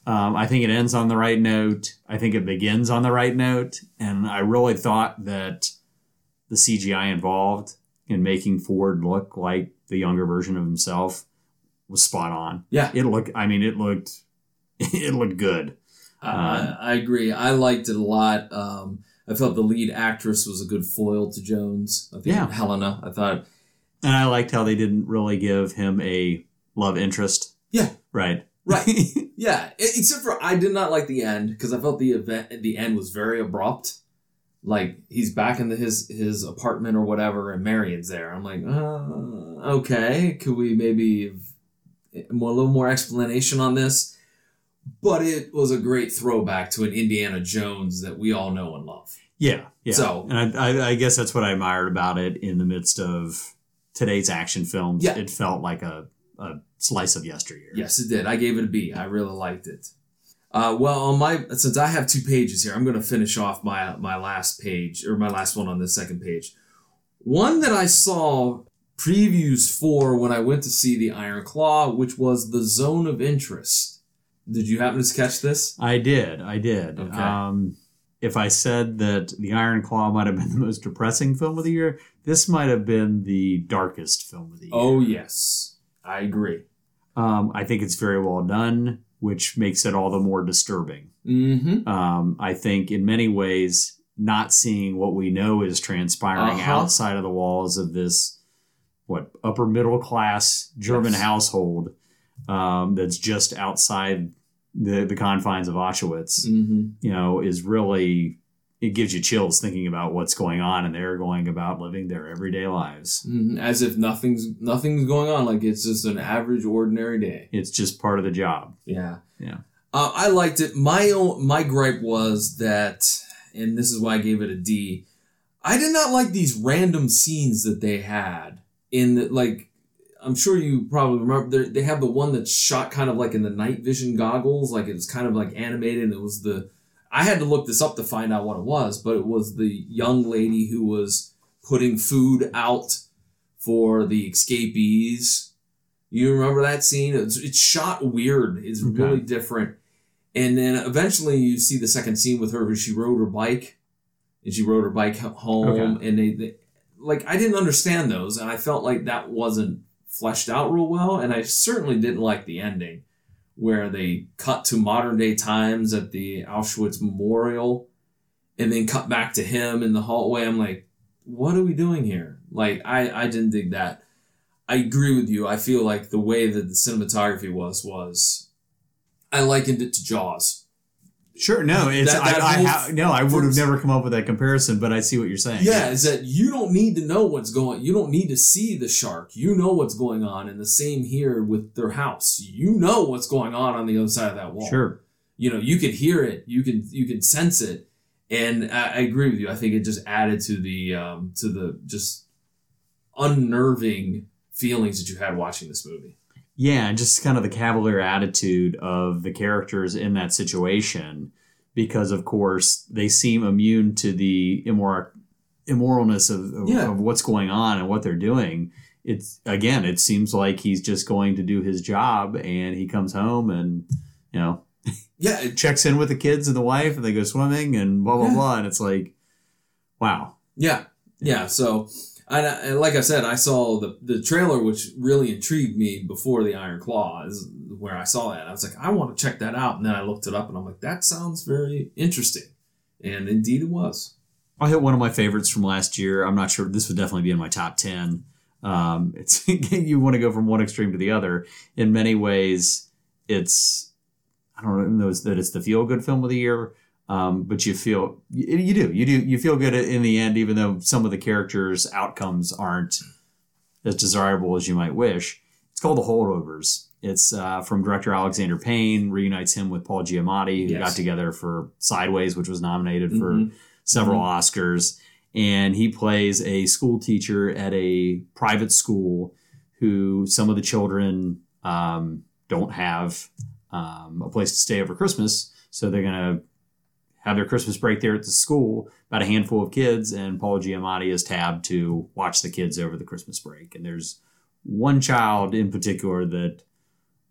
Um, I think it ends on the right note. I think it begins on the right note. And I really thought that the C G I involved in making Ford look like the younger version of himself was spot on. Yeah. It looked, I mean, it looked, it looked good. I, um, I agree. I liked it a lot. Um, I felt the lead actress was a good foil to Jones. I think Yeah. Helena, I thought. And I liked how they didn't really give him a love interest. Yeah. Right. Right. Yeah. Except for I did not like the end because I felt the event, the end was very abrupt. Like he's back in the, his his apartment or whatever, and Marion's there. I'm like, uh, okay, could we maybe more, a little more explanation on this? But it was a great throwback to an Indiana Jones that we all know and love. Yeah, yeah. So, and I, I, I guess that's what I admired about it. In the midst of today's action films, yeah. It felt like a, a slice of yesteryear. Yes, it did. I gave it a B. I really liked it. Uh, well, on my since I have two pages here, I'm going to finish off my my last page or my last one on this second page. One that I saw previews for when I went to see the Iron Claw, which was The Zone of Interest. Did you happen to catch this? I did. I did. Okay. Um, if I said that the Iron Claw might have been the most depressing film of the year, this might have been the darkest film of the year. Oh yes, I agree. Um, I think it's very well done, which makes it all the more disturbing. Mm-hmm. Um, I think in many ways, not seeing what we know is transpiring Uh-huh. outside of the walls of this, what, upper middle class German Yes. household um, that's just outside the, the confines of Auschwitz, Mm-hmm. you know, is really, it gives you chills thinking about what's going on, and they're going about living their everyday lives. Mm-hmm. As if nothing's nothing's going on, like it's just an average, ordinary day. It's just part of the job. Yeah. Yeah. Uh, I liked it. My own, my gripe was that, and this is why I gave it a D. I did not like these random scenes that they had in the, like. I'm sure you probably remember. They have the one that's shot kind of like in the night vision goggles, like it was kind of like animated. And it was the. I had to look this up to find out what it was, but it was the young lady who was putting food out for the escapees. You remember that scene? It's, it's shot weird. It's Okay. really different. And then eventually you see the second scene with her where she rode her bike. And she rode her bike home. Okay. And they, they, like, I didn't understand those. And I felt like that wasn't fleshed out real well. And I certainly didn't like the ending where they cut to modern day times at the Auschwitz Memorial and then cut back to him in the hallway. I'm like, what are we doing here? Like, I, I didn't dig that. I agree with you. I feel like the way that the cinematography was, was I likened it to Jaws. Sure. No, it's That- that I, I whole ha- no, I would have first- never come up with that comparison, but I see what you're saying. Yeah, is that you don't need to know what's going, you don't need to see the shark. You know what's going on. And the same here with their house. You know what's going on on the other side of that wall. Sure. You know, you could hear it. You can, you can sense it. And I, I agree with you. I think it just added to the, um, to the just unnerving feelings that you had watching this movie. Yeah, and just kind of the cavalier attitude of the characters in that situation, because of course they seem immune to the immor- immoralness of, of, Yeah. of what's going on and what they're doing. It's again, it seems like he's just going to do his job, and he comes home and you know Yeah. It, checks in with the kids and the wife, and they go swimming and blah blah Yeah. blah, and it's like, wow. yeah. Yeah. So, and, I, and like I said, I saw the, the trailer, which really intrigued me before the Iron Claw is where I saw that. I was like, I want to check that out. And then I looked it up and I'm like, that sounds very interesting. And indeed it was. I'll hit one of my favorites from last year. I'm not sure. This would definitely be in my top ten. Um, it's you want to go from one extreme to the other. In many ways, it's I don't know that it's the feel good film of the year, um, but you feel you, you do you do you feel good in the end, even though some of the characters' outcomes aren't as desirable as you might wish. It's called The Holdovers. It's uh, from director Alexander Payne. Reunites him with Paul Giamatti, who Yes. got together for Sideways, which was nominated for Mhm. several Oscars. And he plays a school teacher at a private school who some of the children um, don't have um, a place to stay over Christmas. So they're going to have their Christmas break there at the school, about a handful of kids, and Paul Giamatti is tabbed to watch the kids over the Christmas break. And there's one child in particular that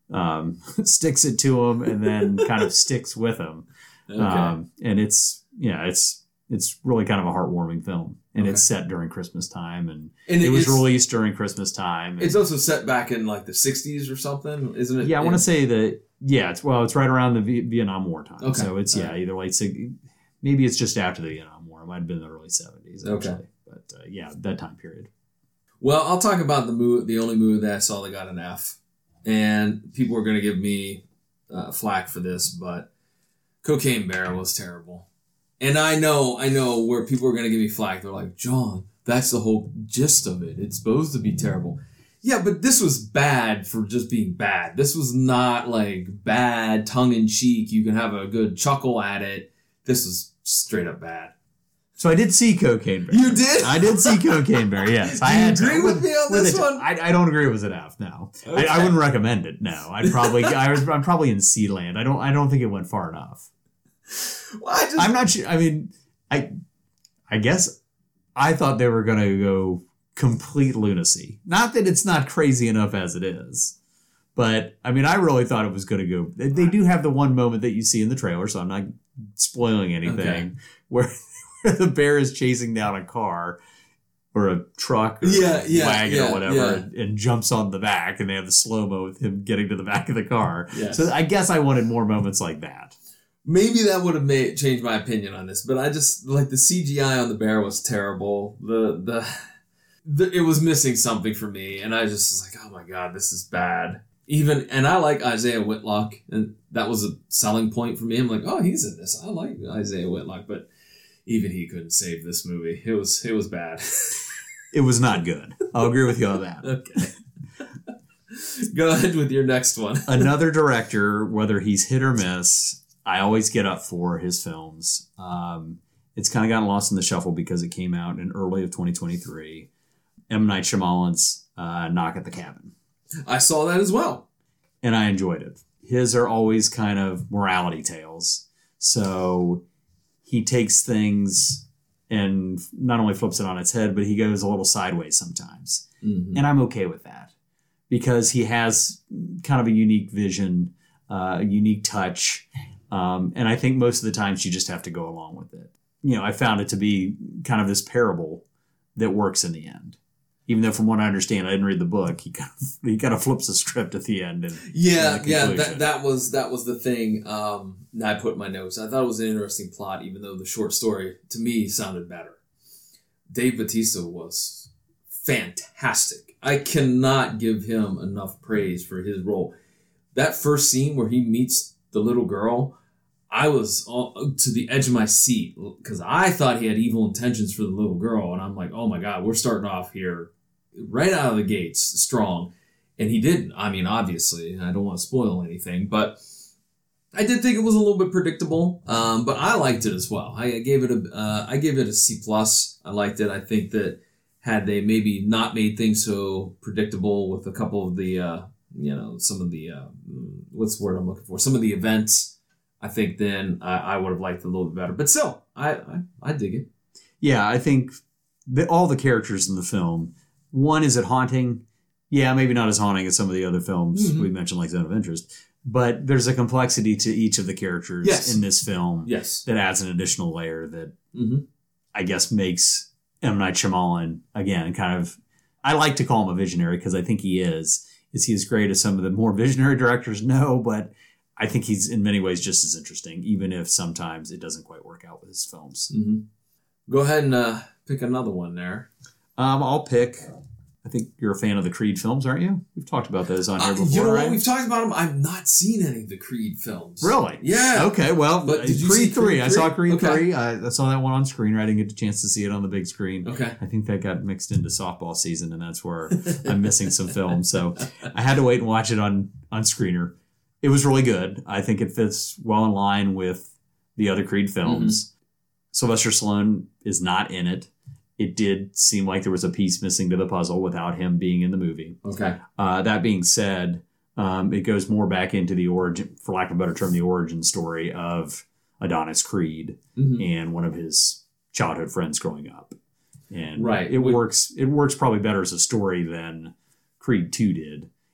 um, sticks it to him and then kind of sticks with him. Okay. Um, and it's, yeah, it's, it's really kind of a heartwarming film, and Okay. it's set during Christmas time, and, And it was it's- released during Christmas time. And, It's also set back in like the sixties or something, isn't it? yeah, I want to say that, yeah, it's, well, it's right around the v- Vietnam War time. Okay. So it's, yeah, Alright. either late, sig- maybe it's just after the Vietnam War. It might have been the early seventies, actually. Okay. But uh, yeah, that time period. Well, I'll talk about the movie, the only movie that I saw that got an F. And people are going to give me uh, flack for this, but Cocaine Bear was terrible. And I know, I know where people are going to give me flack. They're like, John, that's the whole gist of it. It's supposed to be terrible. Yeah, but this was bad for just being bad. This was not like bad, tongue-in-cheek. You can have a good chuckle at it. This was straight up bad. So I did see Cocaine Bear. You did? I did see Cocaine Bear, yes. Do I you had to- agree with me on this it. one? I, I don't agree with it enough, no. Okay. I, I wouldn't recommend it, no. I'd probably, I was, I'm probably in Sealand. I don't, I don't think it went far enough. Well, I just, I'm not sure. I mean, I I guess I thought they were going to go complete lunacy. Not that it's not crazy enough as it is. But, I mean, I really thought it was going to go... They, they do have the one moment that you see in the trailer, so I'm not spoiling anything, Okay. where, where the bear is chasing down a car or a truck or Yeah, a yeah, wagon yeah, or whatever yeah. and, and jumps on the back, and they have the slow-mo with him getting to the back of the car. Yes. So I guess I wanted more moments like that. maybe that would have made changed my opinion on this, but I just like the C G I on the bear was terrible. The the, the it was missing something for me, and I just was like, oh my god, this is bad. Even and I like Isaiah Whitlock, and that was a selling point for me. I'm like, oh, he's in this. I like Isaiah Whitlock, but even he couldn't save this movie. It was it was bad. It was not good. I'll agree with you on that. Okay. Go ahead with your next one. Another director, whether he's hit or miss, I always get up for his films. Um, it's kind of gotten lost in the shuffle because it came out in early of twenty twenty-three. M. Night Shyamalan's uh, Knock at the Cabin. I saw that as well. And I enjoyed it. His are always kind of morality tales. So he takes things and not only flips it on its head, but he goes a little sideways sometimes. Mm-hmm. And I'm okay with that because he has kind of a unique vision, uh, a unique touch. Um, and I think most of the times you just have to go along with it. You know, I found it to be kind of this parable that works in the end. Even though from what I understand, I didn't read the book, he kind of, he kind of flips the script at the end. And, Yeah, and the yeah, conclusion. that that was that was the thing. Um, I put in my notes. I thought it was an interesting plot, even though the short story to me sounded better. Dave Bautista was fantastic. I cannot give him enough praise for his role. That first scene where he meets the little girl, I was all, to the edge of my seat because I thought he had evil intentions for the little girl, and I'm like, oh my god, we're starting off here right out of the gates strong. And he didn't. I mean, obviously, I don't want to spoil anything, but I did think it was a little bit predictable. Um, but I liked it as well. I gave it a, uh, I gave it a C plus. I liked it. I think that had they maybe not made things so predictable with a couple of the, uh, you know, some of the, uh, what's the word I'm looking for? Some of the events, I think then I, I would have liked it a little bit better. But still, I, I, I dig it. yeah, I think the, all the characters in the film, one, is it haunting? Yeah, maybe not as haunting as some of the other films Mhm. we mentioned, like Zone of Interest. But there's a complexity to each of the characters Yes. in this film Yes. that adds an additional layer that Mm-hmm. I guess makes M. Night Shyamalan, again, kind of, I like to call him a visionary because I think he is. Is he as great as some of the more visionary directors? No, but I think he's in many ways just as interesting, even if sometimes it doesn't quite work out with his films. Mm-hmm. Go ahead and uh, pick another one there. Um, I'll pick, I think you're a fan of the Creed films, aren't you? We've talked about those on here Uh, before, you know right? what? We've talked about them. I've not seen any of the Creed films. Really? Yeah. Okay, well, But did you Creed see three. Creed I saw three? Creed Okay. three. I, I saw that one on screen. I didn't get the chance to see it on the big screen. Okay. I think that got mixed into softball season, and that's where I'm missing some films. So I had to wait and watch it on, on screener. It was really good. I think it fits well in line with the other Creed films. Mm-hmm. Sylvester Stallone is not in it. It did seem like there was a piece missing to the puzzle without him being in the movie. Okay. Uh, that being said, um, it goes more back into the origin, for lack of a better term, the origin story of Adonis Creed Mm-hmm. and one of his childhood friends growing up. And Right. it We- works. It works probably better as a story than Creed two did.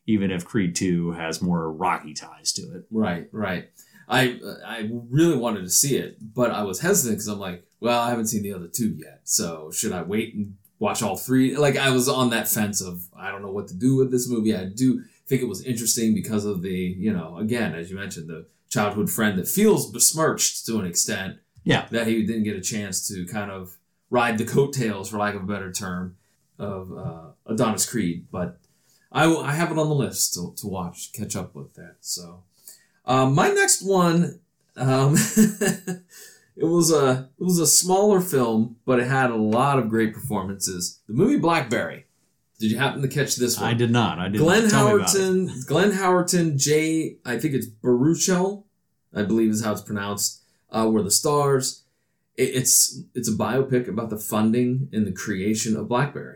even if Creed two has more Rocky ties to it. Right, right. I I really wanted to see it, but I was hesitant because I'm like, well, I haven't seen the other two yet, so should I wait and watch all three? Like, I was on that fence of, I don't know what to do with this movie. I do think it was interesting because of the, you know, again, as you mentioned, the childhood friend that feels besmirched to an extent. Yeah. That he didn't get a chance to kind of ride the coattails, for lack of a better term, of uh, Adonis Creed. But I, I have it on the list to, to watch, catch up with that, so... Um, my next one, um, it was a it was a smaller film, but it had a lot of great performances. The movie Blackberry. Did you happen to catch this one? I did not. I did Glenn not. Tell me about it. Howerton, Glenn Howerton, Jay, I think it's Baruchel, I believe is how it's pronounced, uh, were the stars. It, it's it's a biopic about the funding and the creation of Blackberry.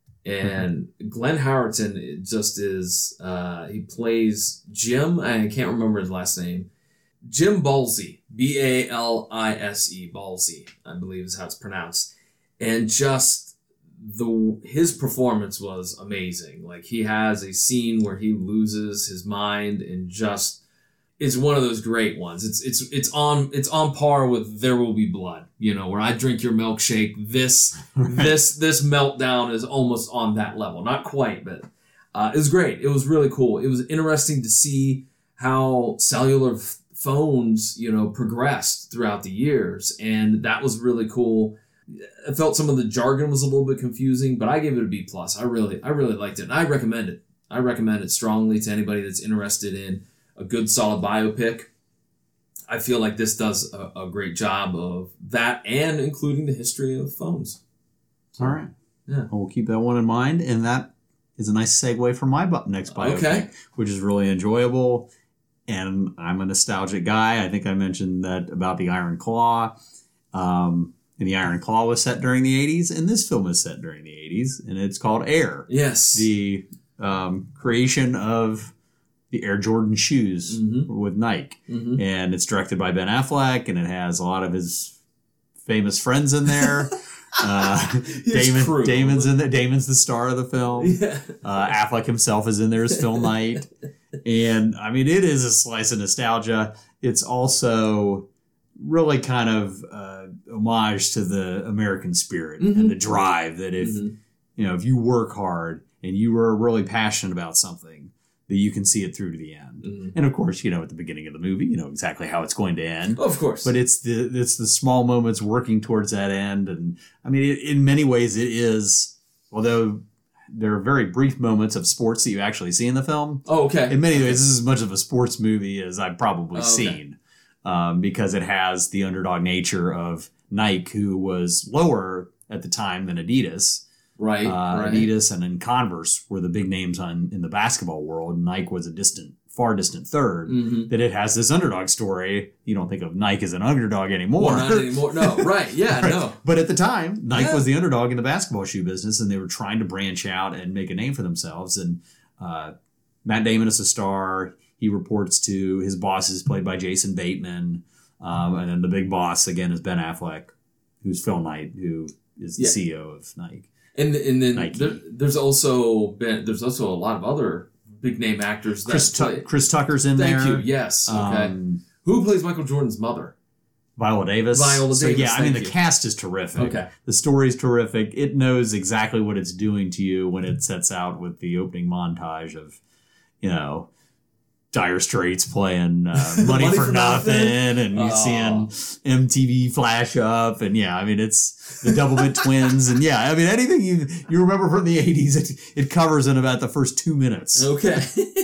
And Glenn Howerton just is, uh, he plays Jim, I can't remember his last name, Jim Balsey, B A L I S E, Balsey, I believe is how it's pronounced. And just the his performance was amazing. Like, he has a scene where he loses his mind and just is one of those great ones. It's it's it's on it's on par with There Will Be Blood, you know, where I drink your milkshake. This Right. this this meltdown is almost on that level. Not quite, but uh, it was great. It was really cool. It was interesting to see how cellular f- phones, you know, progressed throughout the years, and that was really cool. I felt some of the jargon was a little bit confusing, but I gave it a B plus. I really I really liked it, and I recommend it. I recommend it strongly to anybody that's interested in a good solid biopic. I feel like this does a, a great job of that and including the history of phones. All right. Yeah. Well, we'll keep that one in mind. And that is a nice segue for my bu- next biopic, Okay. which is really enjoyable. And I'm a nostalgic guy. I think I mentioned that about the Iron Claw. Um, and the Iron Claw was set during the eighties. And this film is set during the eighties. And it's called Air. Yes. The um, creation of the Air Jordan shoes Mhm. with Nike. Mm-hmm. And it's directed by Ben Affleck, and it has a lot of his famous friends in there. uh, Damon, crew. Damon's in there. Damon's the star of the film. Yeah. Uh, Affleck himself is in there as Phil Knight. And, I mean, it is a slice of nostalgia. It's also really kind of uh, homage to the American spirit Mhm. and the drive that if, Mhm. you know, if you work hard and you are really passionate about something, that you can see it through to the end. Mhm. And of course, you know, at the beginning of the movie, you know exactly how it's going to end. Of course. But it's the it's the small moments working towards that end. And I mean, it, in many ways, it is, although there are very brief moments of sports that you actually see in the film. oh, okay. In many ways, this is as much of a sports movie as I've probably Oh, okay. seen, um, because it has the underdog nature of Nike, who was lower at the time than Adidas. Right. Uh, right. Adidas and then Converse were the big names on in the basketball world. Nike was a distant, far distant third. Mhm. That it has this underdog story. You don't think of Nike as an underdog anymore. Well, not anymore. No. Right. Yeah. Right. No. But at the time, Nike Yeah. was the underdog in the basketball shoe business, and they were trying to branch out and make a name for themselves. And uh, Matt Damon is a star. He reports to his boss is played by Jason Bateman, um, and then the big boss again is Ben Affleck, who's Phil Knight, who is the Yeah. C E O of Nike. And and then Nike. there, there's also been there's also a lot of other big name actors that Chris, play. Tu- Chris Tucker's in Thank there. you. Yes. Okay. Um, Who plays Michael Jordan's mother? Viola Davis. Viola so, Davis, yeah, I mean, thank the you. cast is terrific. Okay. The story's terrific. It knows exactly what it's doing to you when it sets out with the opening montage of, you know, Dire Straits playing uh, Money, Money for, for Nothing, Nothing. and you're Oh. seeing M T V flash up, and yeah, I mean, it's the Doublemint Twins, and yeah, I mean, anything you you remember from the eighties, it, it covers in about the first two minutes. Okay.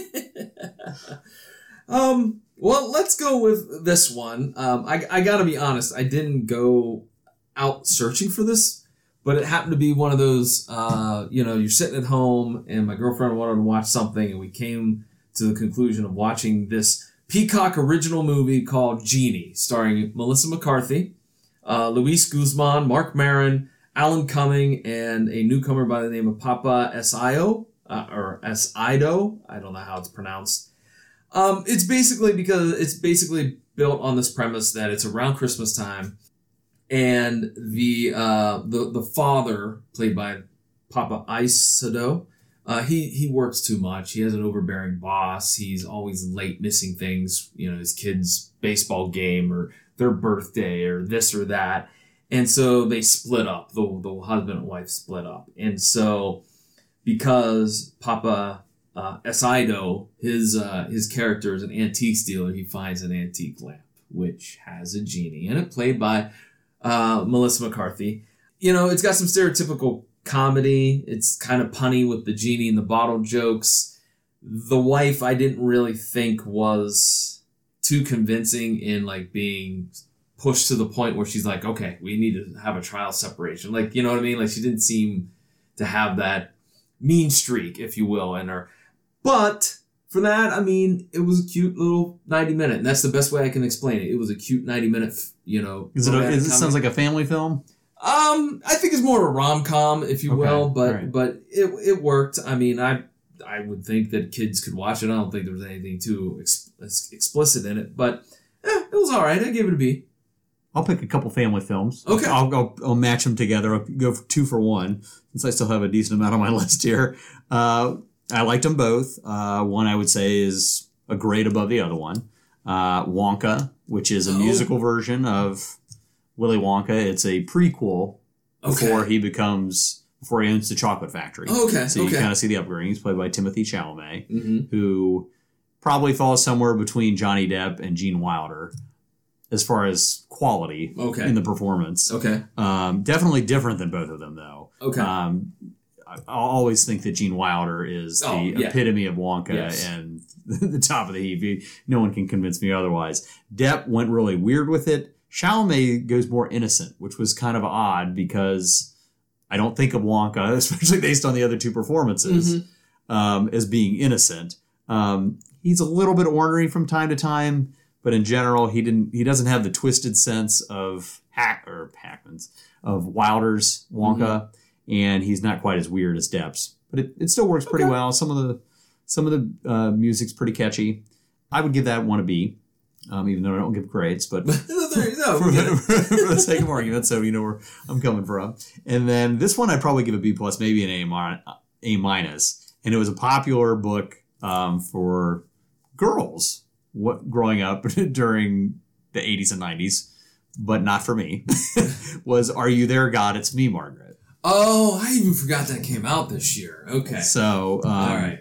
um. Well, let's go with this one. Um. I I gotta be honest. I didn't go out searching for this, but it happened to be one of those. Uh. You know, you're sitting at home, and my girlfriend wanted to watch something, and we came to the conclusion of watching this Peacock original movie called Genie, starring Melissa McCarthy, uh, Luis Guzman, Mark Maron, Alan Cumming, and a newcomer by the name of Papa Esaido, uh, or Esaido. I don't know how it's pronounced. Um, it's basically because it's basically built on this premise that it's around Christmas time, and the uh, the the father, played by Papa Esaido, Uh, he he works too much. He has an overbearing boss. He's always late, missing things. You know, his kid's baseball game or their birthday or this or that. And so they split up. The the husband and wife split up. And so because Papa uh, Esaido, his uh, his character is an antique dealer, he finds an antique lamp which has a genie in it, played by uh, Melissa McCarthy. You know, it's got some stereotypical comedy. It's kind of punny with the genie and the bottle jokes. The wife, I didn't really think was too convincing in like being pushed to the point where she's like, okay, we need to have a trial separation. Like, you know what I mean? Like she didn't seem to have that mean streak, if you will, in her. But for that, I mean, it was a cute little ninety minute, and that's the best way I can explain it. It was a cute ninety minute, you know. Is it? A, is this sounds like a family film? Um, I think it's more of a rom-com, if you Okay, will, but right. but it it worked. I mean, I I would think that kids could watch it. I don't think there was anything too ex- explicit in it, but eh, it was all right. I gave it a B. I'll pick a couple family films. Okay. I'll, I'll, I'll match them together. I'll go for two for one, since I still have a decent amount on my list here. Uh, I liked them both. Uh, one I would say is a grade above the other one. Uh, Wonka, which is a Oh. musical version of Willy Wonka. It's a prequel before Okay. he becomes, before he owns the chocolate factory. Okay, So you okay. kind of see the upbringing. He's played by Timothy Chalamet, Mm-hmm. who probably falls somewhere between Johnny Depp and Gene Wilder as far as quality Okay. in the performance. Okay. Um, definitely different than both of them, though. Okay. Um, I I always think that Gene Wilder is the Oh, yeah. epitome of Wonka Yes. and the top of the heap. No one can convince me otherwise. Depp went really weird with it. Chalamet goes more innocent, which was kind of odd because I don't think of Wonka, especially based on the other two performances, Mm-hmm. um, as being innocent. Um, he's a little bit ornery from time to time, but in general, he didn't. He doesn't have the twisted sense of Hack or Hackman's of Wilder's Wonka, and he's not quite as weird as Depp's. But it, it still works pretty Okay. well. Some of the some of the uh, music's pretty catchy. I would give that one a B, um, even though I don't give grades, but. There you go. for, We get it. for the sake of argument, so you know where I'm coming from. And then this one I'd probably give a B plus, maybe an A, mi- A minus. And it was a popular book um, for girls what growing up during the eighties and nineties, but not for me. Was Are You There, God? It's Me, Margaret. Oh, I even forgot that came out this year. Okay. So um, all right.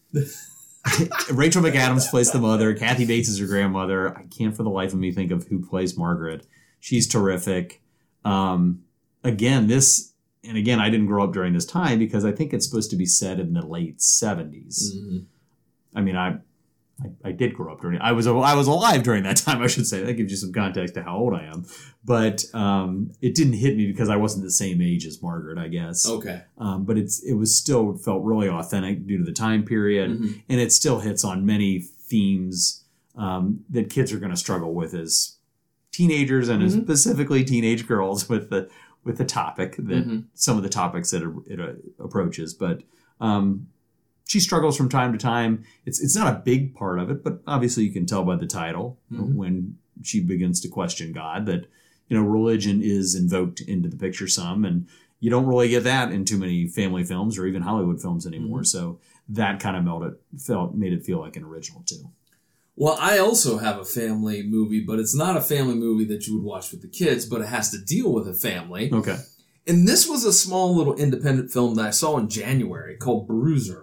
Rachel McAdams plays the mother. Kathy Bates is her grandmother. I can't for the life of me think of who plays Margaret. She's terrific. Um, again, this, and again, I didn't grow up during this time because I think it's supposed to be set in the late seventies. Mm-hmm. I mean, I, I I did grow up during. I was I was alive during that time. I should say that gives you some context to how old I am. But um, it didn't hit me because I wasn't the same age as Margaret, I guess. Okay. Um, but it's it was still felt really authentic due to the time period, Mhm. and it still hits on many themes um, that kids are going to struggle with as teenagers and Mhm. as specifically teenage girls with the with the topic that Mhm. some of the topics that it, it uh, approaches. But um, she struggles from time to time. It's it's not a big part of it, but obviously you can tell by the title Mhm. when she begins to question God that you know religion is invoked into the picture some, and you don't really get that in too many family films or even Hollywood films anymore. Mhm. So that kind of made it felt made it feel like an original too. Well, I also have a family movie, but it's not a family movie that you would watch with the kids, but it has to deal with a family. Okay. And this was a small little independent film that I saw in January called Bruiser.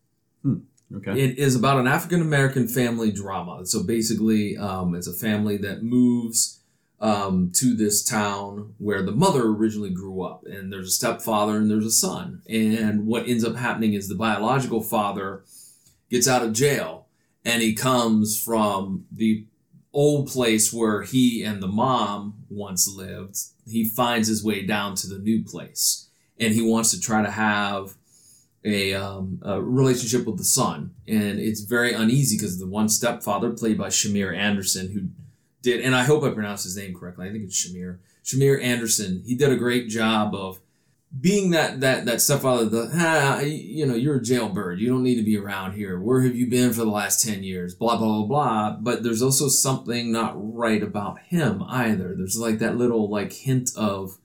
Okay. It is about an African-American family drama. So basically, um, it's a family that moves um, to this town where the mother originally grew up. And there's a stepfather and there's a son. And what ends up happening is the biological father gets out of jail. And he comes from the old place where he and the mom once lived. He finds his way down to the new place. And he wants to try to have a, um, a relationship with the son. And it's very uneasy because the one stepfather, played by Shamir Anderson, who did, and I hope I pronounced his name correctly, I think it's Shamir. Shamir Anderson, he did a great job of being that that that stepfather, the, ah, you know, you're a jailbird. You don't need to be around here. Where have you been for the last ten years? Blah, blah, blah, blah. But there's also something not right about him either. There's like that little like hint of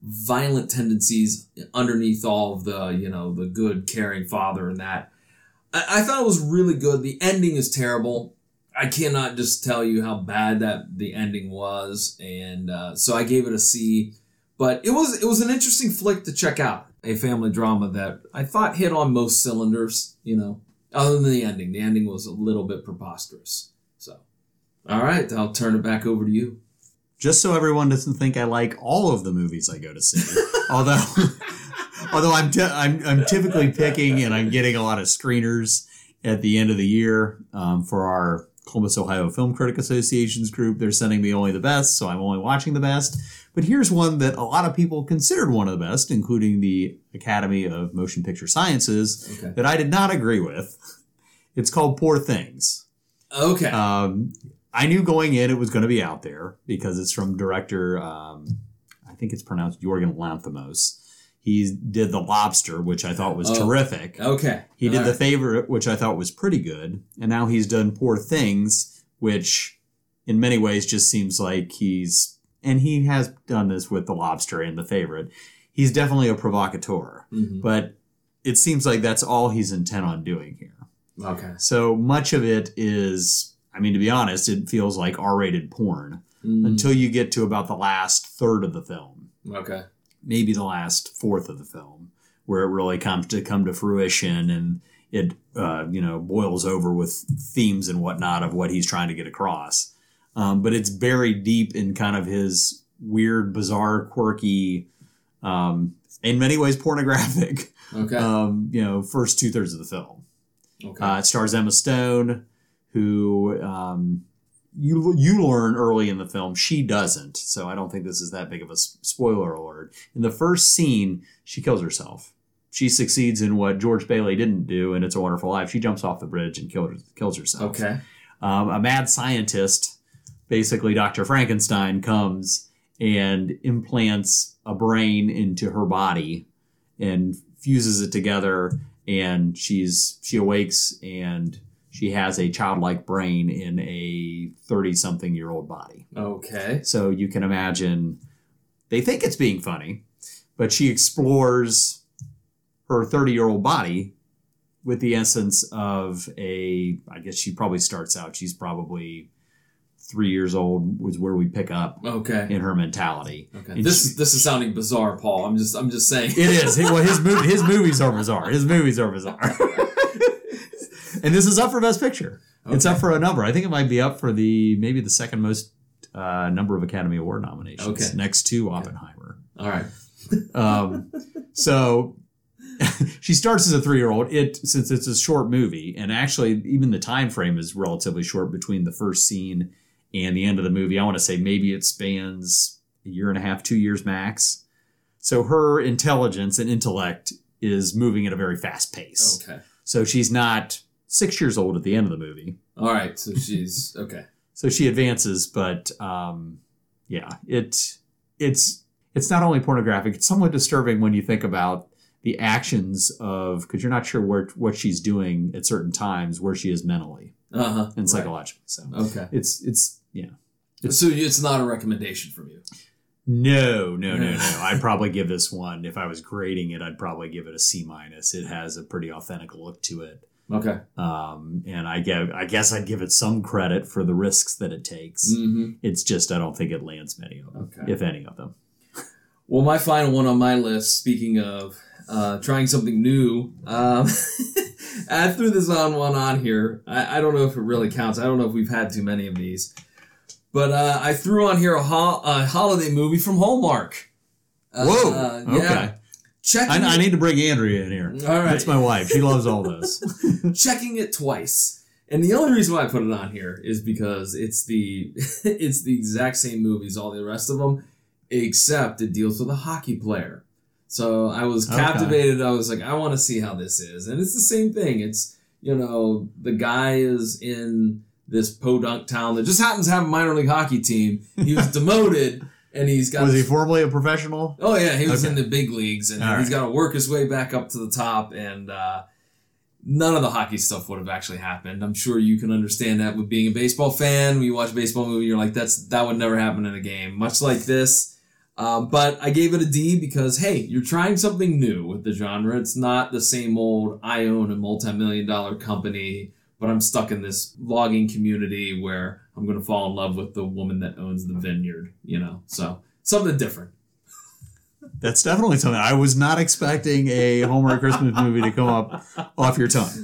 violent tendencies underneath all of the, you know, the good, caring father and that. I, I thought it was really good. The ending is terrible. I cannot just tell you how bad that the ending was. And uh, so I gave it a C. But it was it was an interesting flick to check out. A family drama that I thought hit on most cylinders, you know, other than the ending. The ending was a little bit preposterous. So, all right, I'll turn it back over to you. Just so everyone doesn't think I like all of the movies I go to see, although although I'm, t- I'm I'm typically picking and I'm getting a lot of screeners at the end of the year um, for our Columbus, Ohio Film Critic Association's group. They're sending me only the best, so I'm only watching the best. But here's one that a lot of people considered one of the best, including the Academy of Motion Picture Sciences, okay. that I did not agree with. It's called Poor Things. Okay. Um, I knew going in it was going to be out there because it's from director, um, I think it's pronounced Yorgos Lanthimos. He did The Lobster, which I thought was oh, terrific. Okay. He All did right. The Favorite, which I thought was pretty good. And now he's done Poor Things, which in many ways just seems like he's, and he has done this with The Lobster and The Favorite, he's definitely a provocateur. Mm-hmm. But it seems like that's all he's intent on doing here. Okay. So much of it is... I mean, to be honest, it feels like R-rated porn mm. until you get to about the last third of the film. Okay. Maybe the last fourth of the film, where it really comes to come to fruition and it, uh, you know, boils over with themes and whatnot of what he's trying to get across. Um, but it's buried deep in kind of his weird, bizarre, quirky, um, in many ways pornographic, okay. um, you know, first two thirds of the film. Okay. Uh, it stars Emma Stone, who um, you you learn early in the film she doesn't. So I don't think this is that big of a spoiler alert. In the first scene, she kills herself. She succeeds in what George Bailey didn't do in It's a Wonderful Life. She jumps off the bridge and kills, kills herself. Okay. Um, a mad scientist, basically Doctor Frankenstein, comes and implants a brain into her body and fuses it together, and she's she awakes and she has a childlike brain in a thirty-something-year-old body. Okay. So you can imagine, they think it's being funny, but she explores her thirty-year-old body with the essence of a, I guess she probably starts out, she's probably three years old was where we pick up okay. in her mentality. Okay. This she, this is sounding bizarre, Paul. I'm just I'm just saying. It is. Well, his movie, his movies are bizarre. His movies are bizarre. And this is up for Best Picture. Okay. It's up for a number. I think it might be up for the maybe the second most uh, number of Academy Award nominations, okay. next to Oppenheimer. All right. um, so she starts as a three-year-old. It since it's a short movie, and actually even the time frame is relatively short between the first scene and the end of the movie. I want to say maybe it spans a year and a half, two years max. So her intelligence and intellect is moving at a very fast pace. Okay. So she's not six years old at the end of the movie. All right. So she's okay. So she advances, but um, yeah, it it's it's not only pornographic. It's somewhat disturbing when you think about the actions of, because you're not sure where what she's doing at certain times, where she is mentally uh-huh, and psychologically. Right. So okay, it's it's yeah. It's, so it's not a recommendation from you. No, no, no, no. I'd probably give this one, if I was grading it, I'd probably give it a C minus. It has a pretty authentic look to it. Okay. Um, and I give, I guess I'd give it some credit for the risks that it takes. Mm-hmm. It's just I don't think it lands many of them, okay. if any of them. Well, my final one on my list, speaking of uh, trying something new, um, I threw this on one on here. I, I don't know if it really counts. I don't know if we've had too many of these. But uh, I threw on here a, ho- a holiday movie from Hallmark. Uh, Whoa. Uh, okay. Yeah. Checking I, I need to bring Andrea in here. All right. That's my wife. She loves all those. Checking it twice. And the only reason why I put it on here is because it's the it's the exact same movie as all the rest of them, except it deals with a hockey player. So I was captivated. Okay. I was like, I want to see how this is. And it's the same thing. It's, you know, the guy is in this podunk town that just happens to have a minor league hockey team. He was demoted, and he's got... Was his, he formerly a professional? Oh, yeah. He was okay. in the big leagues, and All he's right. got to work his way back up to the top, and uh, none of the hockey stuff would have actually happened. I'm sure you can understand that with being a baseball fan. When you watch a baseball movie, you're like, "That's that would never happen in a game." Much like this, Um, but I gave it a D because, hey, you're trying something new with the genre. It's not the same old, I own a multi-million dollar company, but I'm stuck in this logging community where I'm going to fall in love with the woman that owns the vineyard, you know? So something different. That's definitely something. I was not expecting a Hallmark Christmas movie to come up off your tongue.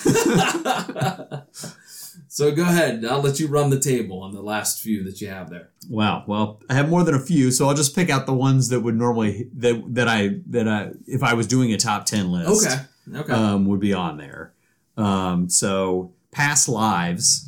So go ahead. I'll let you run the table on the last few that you have there. Wow. Well, I have more than a few, so I'll just pick out the ones that would normally that that I that I if I was doing a top ten list. Okay. Okay. Um, would be on there. Um, so Past Lives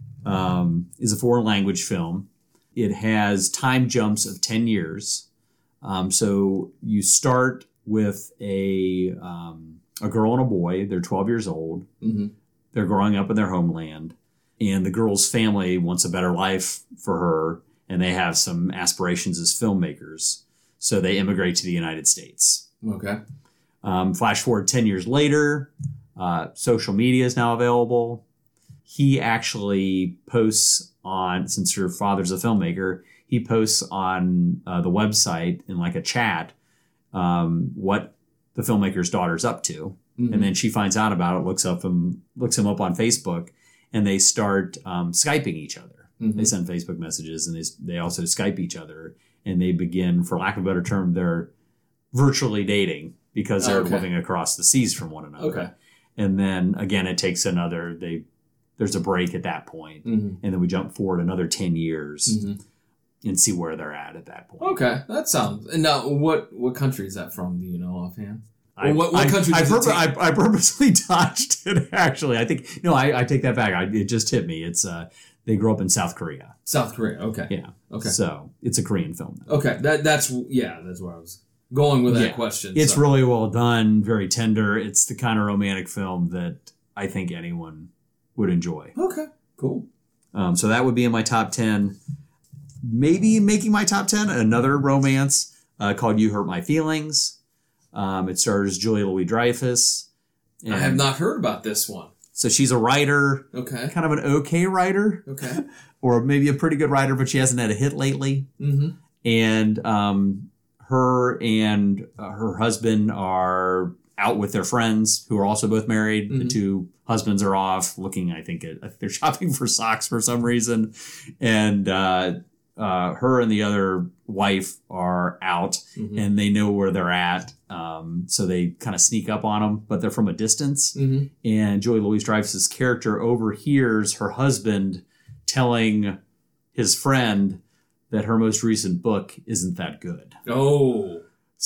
um, is a foreign language film. It has time jumps of ten years. Um, so you start with a um, a girl and a boy. They're twelve years old. Mm-hmm. They're growing up in their homeland. And the girl's family wants a better life for her, and they have some aspirations as filmmakers. So they immigrate to the United States. Okay. Um, flash forward ten years later, uh, social media is now available. He actually posts on, since her father's a filmmaker, he posts on uh, the website in like a chat um, what the filmmaker's daughter's up to. Mm-hmm. And then she finds out about it, looks up him, looks him up on Facebook, and they start um, Skyping each other. Mm-hmm. They send Facebook messages, and they they also Skype each other, and they begin, for lack of a better term, they're virtually dating because they're okay. living across the seas from one another. Okay. And then again, it takes another. They there's a break at that point, mm-hmm. and then we jump forward another ten years mm-hmm. and see where they're at at that point. Okay, that sounds. And now, what what country is that from? Do you know offhand? I, well, what, what I, country I, does purpo- it take? I, I purposely dodged it, actually. I think, no, I, I take that back. I, it just hit me. It's uh, they grew up in South Korea. South Korea, okay. Yeah. Okay. So it's a Korean film. Though. Okay, that that's, yeah, that's where I was going with that yeah. question. It's so. really well done, very tender. It's the kind of romantic film that I think anyone would enjoy. Okay, cool. Um, so that would be in my top ten. Maybe making my top ten, another romance uh, called You Hurt My Feelings. Um, it stars Julia Louis-Dreyfus. I have not heard about this one. So she's a writer. Okay. Kind of an okay writer. Okay. Or maybe a pretty good writer, but she hasn't had a hit lately. Mm-hmm. And um, her and uh, her husband are out with their friends who are also both married. Mm-hmm. The two husbands are off looking, I think, at, they're shopping for socks for some reason. And uh, uh, her and the other wife are out, mm-hmm. and they know where they're at. Um, so they kind of sneak up on them, but they're from a distance. Mm-hmm. And Julia Louis-Dreyfus's character overhears her husband telling his friend that her most recent book isn't that good. Oh.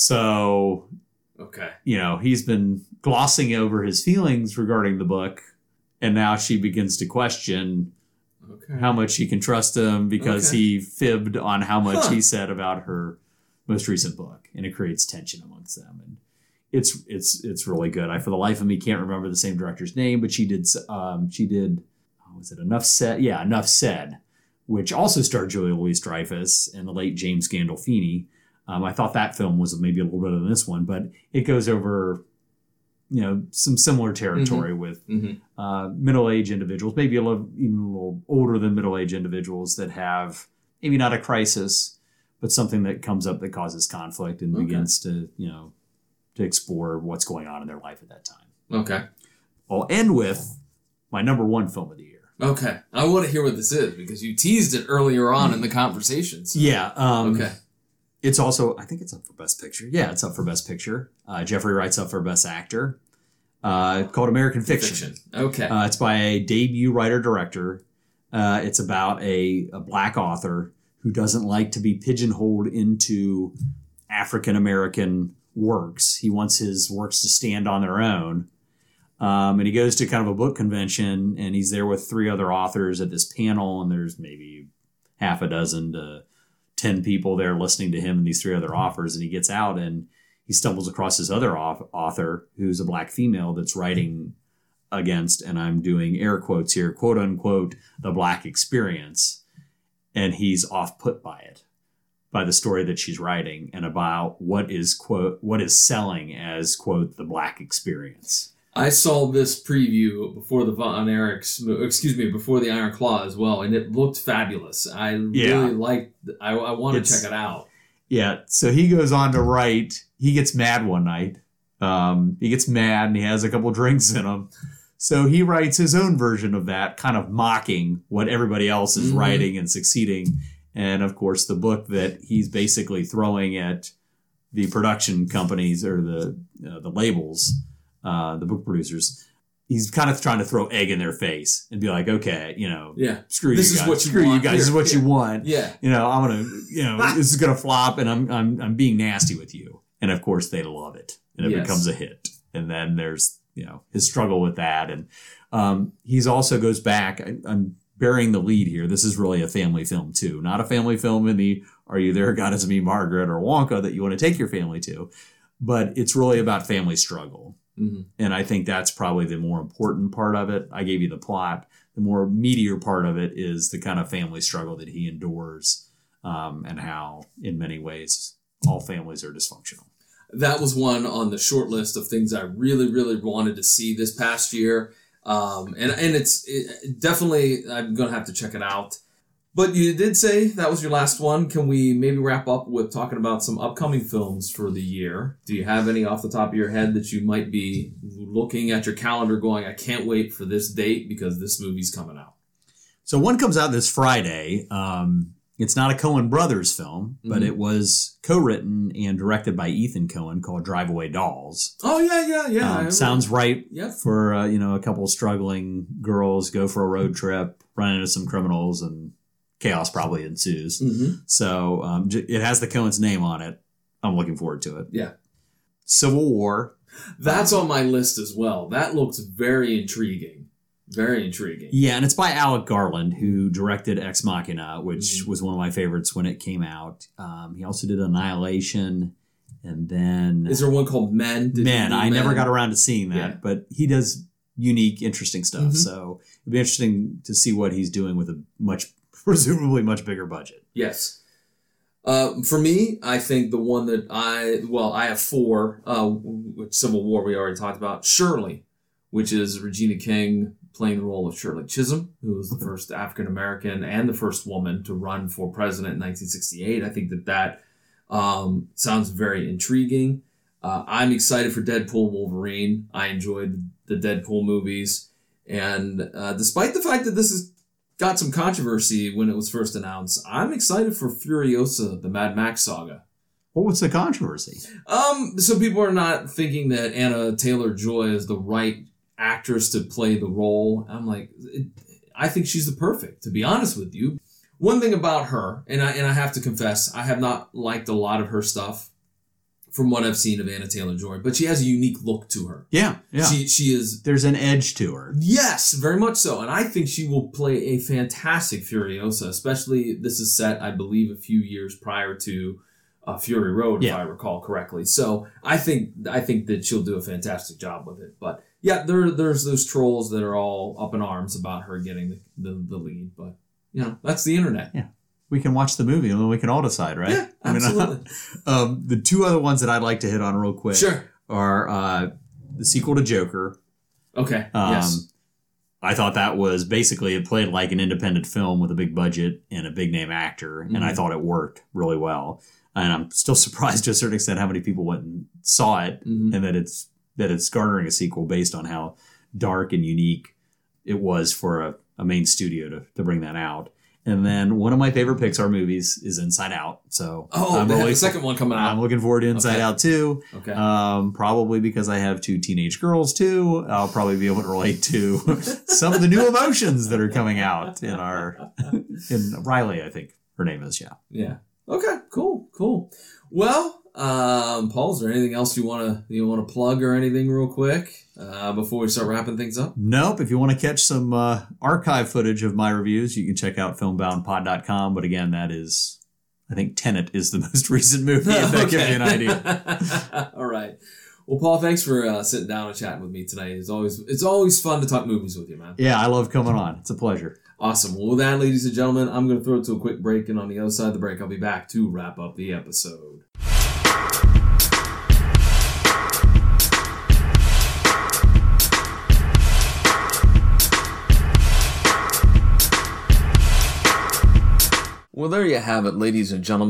So, okay. You know, he's been glossing over his feelings regarding the book, and now she begins to question okay. how much she can trust him because okay. he fibbed on how much huh. he said about her most recent book, and it creates tension amongst them. And it's it's it's really good. I, for the life of me, can't remember the same director's name, but she did um, she did oh, was it Enough Said? Yeah, Enough Said, which also starred Julia Louis-Dreyfus and the late James Gandolfini. Um, I thought that film was maybe a little better than this one, but it goes over, you know, some similar territory mm-hmm. with mm-hmm. Uh, middle-aged individuals, maybe a little, even a little older than middle-aged individuals that have maybe not a crisis, but something that comes up that causes conflict and okay. begins to, you know, to explore what's going on in their life at that time. Okay. I'll end with my number one film of the year. Okay. I want to hear what this is because you teased it earlier on in the conversations. So. Yeah. Um, okay. It's also, I think it's up for Best Picture. Yeah, it's up for Best Picture. Uh, Jeffrey Wright's up for Best Actor. Uh, called American Fiction. Fiction. Okay. Uh, it's by a debut writer-director. Uh, it's about a, a black author who doesn't like to be pigeonholed into African-American works. He wants his works to stand on their own. Um, and he goes to kind of a book convention, and he's there with three other authors at this panel, and there's maybe half a dozen to ten people there listening to him and these three other authors. And he gets out, and he stumbles across this other author who's a black female that's writing against, and I'm doing air quotes here, quote unquote, the black experience. And he's off put by it, by the story that she's writing and about what is, quote, what is selling as, quote, the black experience. I saw this preview before the Von Erich's, excuse me, before the Iron Claw as well, and it looked fabulous. I yeah. really liked, I, I want to check it out. Yeah, so he goes on to write, he gets mad one night. Um, he gets mad and he has a couple drinks in him. So he writes his own version of that, kind of mocking what everybody else is mm-hmm. writing and succeeding. And, of course, the book that he's basically throwing at the production companies or the uh, the labels, uh, the book producers, he's kind of trying to throw egg in their face and be like, okay, you know, yeah. screw this you guys. Is what you screw want. you guys. Here. This is what yeah. you want. Yeah. You know, I'm going to, you know, this is going to flop and I'm, I'm, I'm being nasty with you. And, of course, they love it. And it yes. becomes a hit. And then there's, you know, his struggle with that. And um, he's also goes back. I, I'm burying the lead here. This is really a family film, too. Not a family film in the Are You There, God Is Me, Margaret, or Wonka that you want to take your family to. But it's really about family struggle. Mm-hmm. And I think that's probably the more important part of it. I gave you the plot. The more meatier part of it is the kind of family struggle that he endures um, and how, in many ways, all families are dysfunctional. That was one on the short list of things I really, really wanted to see this past year. Um, and, and it's it, definitely, I'm going to have to check it out. But you did say that was your last one. Can we maybe wrap up with talking about some upcoming films for the year? Do you have any off the top of your head that you might be looking at your calendar going, I can't wait for this date because this movie's coming out? So one comes out this Friday. Um, it's not a Coen Brothers film, but mm-hmm. it was co-written and directed by Ethan Coen called Drive Away Dolls. Oh, yeah, yeah, yeah. Um, sounds right yep. for, uh, you know, a couple struggling girls go for a road trip, run into some criminals, and chaos probably ensues. Mm-hmm. So um, it has the Coen's name on it. I'm looking forward to it. Yeah. Civil War. That's um, on my list as well. That looks very intriguing. Very intriguing. Yeah, and it's by Alec Garland, who directed Ex Machina, which mm-hmm. was one of my favorites when it came out. Um, he also did Annihilation, and then... Is there one called Men? Did Men. I Men? never got around to seeing that, yeah. but he does unique, interesting stuff. Mm-hmm. So it'd be interesting to see what he's doing with a much, presumably much bigger budget. Yes. Uh, for me, I think the one that I... Well, I have four. Uh, Civil War we already talked about. Shirley, which is Regina King playing the role of Shirley Chisholm, who was the first African-American and the first woman to run for president in nineteen sixty-eight. I think that that um, sounds very intriguing. Uh, I'm excited for Deadpool Wolverine. I enjoyed the Deadpool movies. And uh, despite the fact that this has got some controversy when it was first announced, I'm excited for Furiosa, the Mad Max saga. What was the controversy? Um, so people are not thinking that Anna Taylor-Joy is the right actress to play the role. I'm like, it, I think she's the perfect, to be honest with you. One thing about her, and I and I have to confess, I have not liked a lot of her stuff from what I've seen of Anna Taylor-Joy, but she has a unique look to her. Yeah, yeah. She she is... There's an edge to her. Yes, very much so. And I think she will play a fantastic Furiosa, especially this is set, I believe, a few years prior to uh, Fury Road, yeah. if I recall correctly. So I think I think that she'll do a fantastic job with it. But yeah, there there's those trolls that are all up in arms about her getting the, the, the lead. But, you know, that's the internet. Yeah. We can watch the movie and then we can all decide, right? Yeah, absolutely. I mean, um, the two other ones that I'd like to hit on real quick sure. are uh, the sequel to Joker. Okay, um, yes. I thought that was basically, it played like an independent film with a big budget and a big name actor, mm-hmm. and I thought it worked really well. And I'm still surprised to a certain extent how many people went and saw it, mm-hmm. and that it's that it's garnering a sequel based on how dark and unique it was for a, a main studio to, to bring that out. And then one of my favorite Pixar movies is Inside Out. So oh, I'm they really, have the second one coming out. I'm looking forward to Inside okay. Out too. Okay. Um, probably because I have two teenage girls too. I'll probably be able to relate to some of the new emotions that are coming out in our in Riley, I think her name is. Yeah. Yeah. Okay. Cool. Cool. Well, um, Paul, is there anything else you wanna you wanna plug or anything real quick uh, before we start wrapping things up? Nope. If you want to catch some uh, archive footage of my reviews, you can check out filmbound pod dot com. But again, that is, I think Tenet is the most recent movie. If that gives you an idea. All right. Well, Paul, thanks for uh, sitting down and chatting with me tonight. It's always it's always fun to talk movies with you, man. Yeah, I love coming on. It's a pleasure. Awesome. Well, with that, ladies and gentlemen, I'm going to throw it to a quick break, and on the other side of the break, I'll be back to wrap up the episode. Well, there you have it, ladies and gentlemen.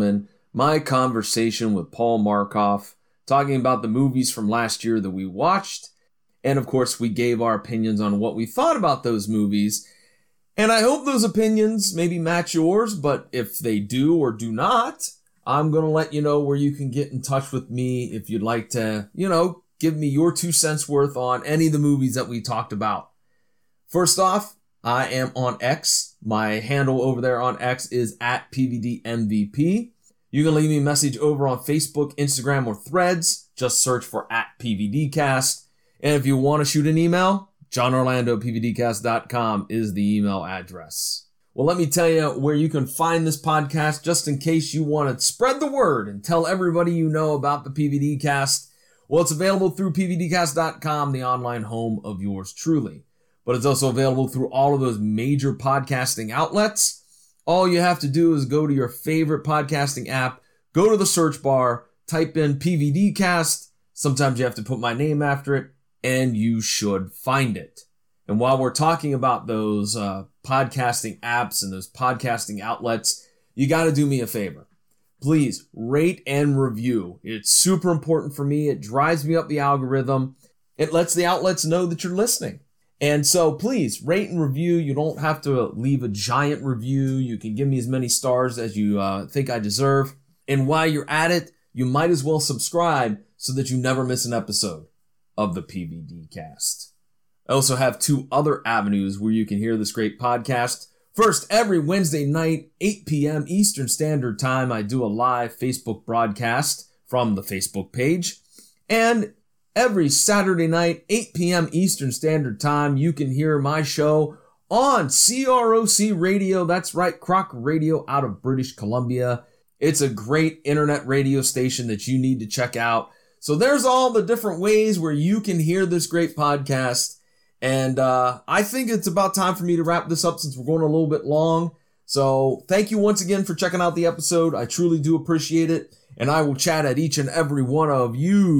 my conversation with Paul Markoff, talking about the movies from last year that we watched. And of course, we gave our opinions on what we thought about those movies. And I hope those opinions maybe match yours, but if they do or do not, I'm going to let you know where you can get in touch with me if you'd like to, you know, give me your two cents worth on any of the movies that we talked about. First off, I am on X. My handle over there on X is at P V D M V P. You can leave me a message over on Facebook, Instagram, or Threads. Just search for at P V D cast. And if you want to shoot an email, john orlando p v d cast dot com is the email address. Well, let me tell you where you can find this podcast just in case you want to spread the word and tell everybody you know about the P V D cast. Well, it's available through p v d cast dot com, the online home of yours truly. But it's also available through all of those major podcasting outlets. All you have to do is go to your favorite podcasting app, go to the search bar, type in P V D cast. Sometimes you have to put my name after it, and you should find it. And while we're talking about those uh, podcasting apps and those podcasting outlets, you got to do me a favor. Please rate and review. It's super important for me. It drives me up the algorithm. It lets the outlets know that you're listening. And so please rate and review. You don't have to leave a giant review. You can give me as many stars as you uh, think I deserve. And while you're at it, you might as well subscribe so that you never miss an episode of the P V D cast. I also have two other avenues where you can hear this great podcast. First, every Wednesday night, eight p.m. Eastern Standard Time, I do a live Facebook broadcast from the Facebook page. And every Saturday night, eight p.m. Eastern Standard Time, you can hear my show on C R O C Radio. That's right, Croc Radio out of British Columbia. It's a great internet radio station that you need to check out. So there's all the different ways where you can hear this great podcast. And uh, I think it's about time for me to wrap this up since we're going a little bit long. So thank you once again for checking out the episode. I truly do appreciate it. And I will chat at each and every one of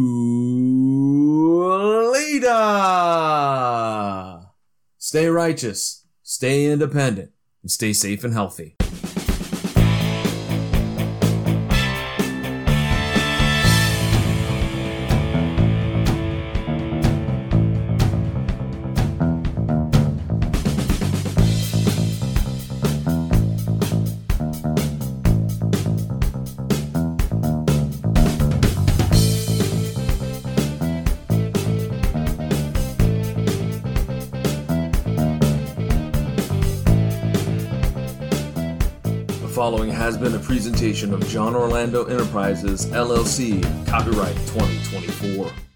you later. Stay righteous, stay independent, and stay safe and healthy. Following has been a presentation of John Orlando Enterprises, L L C, copyright twenty twenty-four.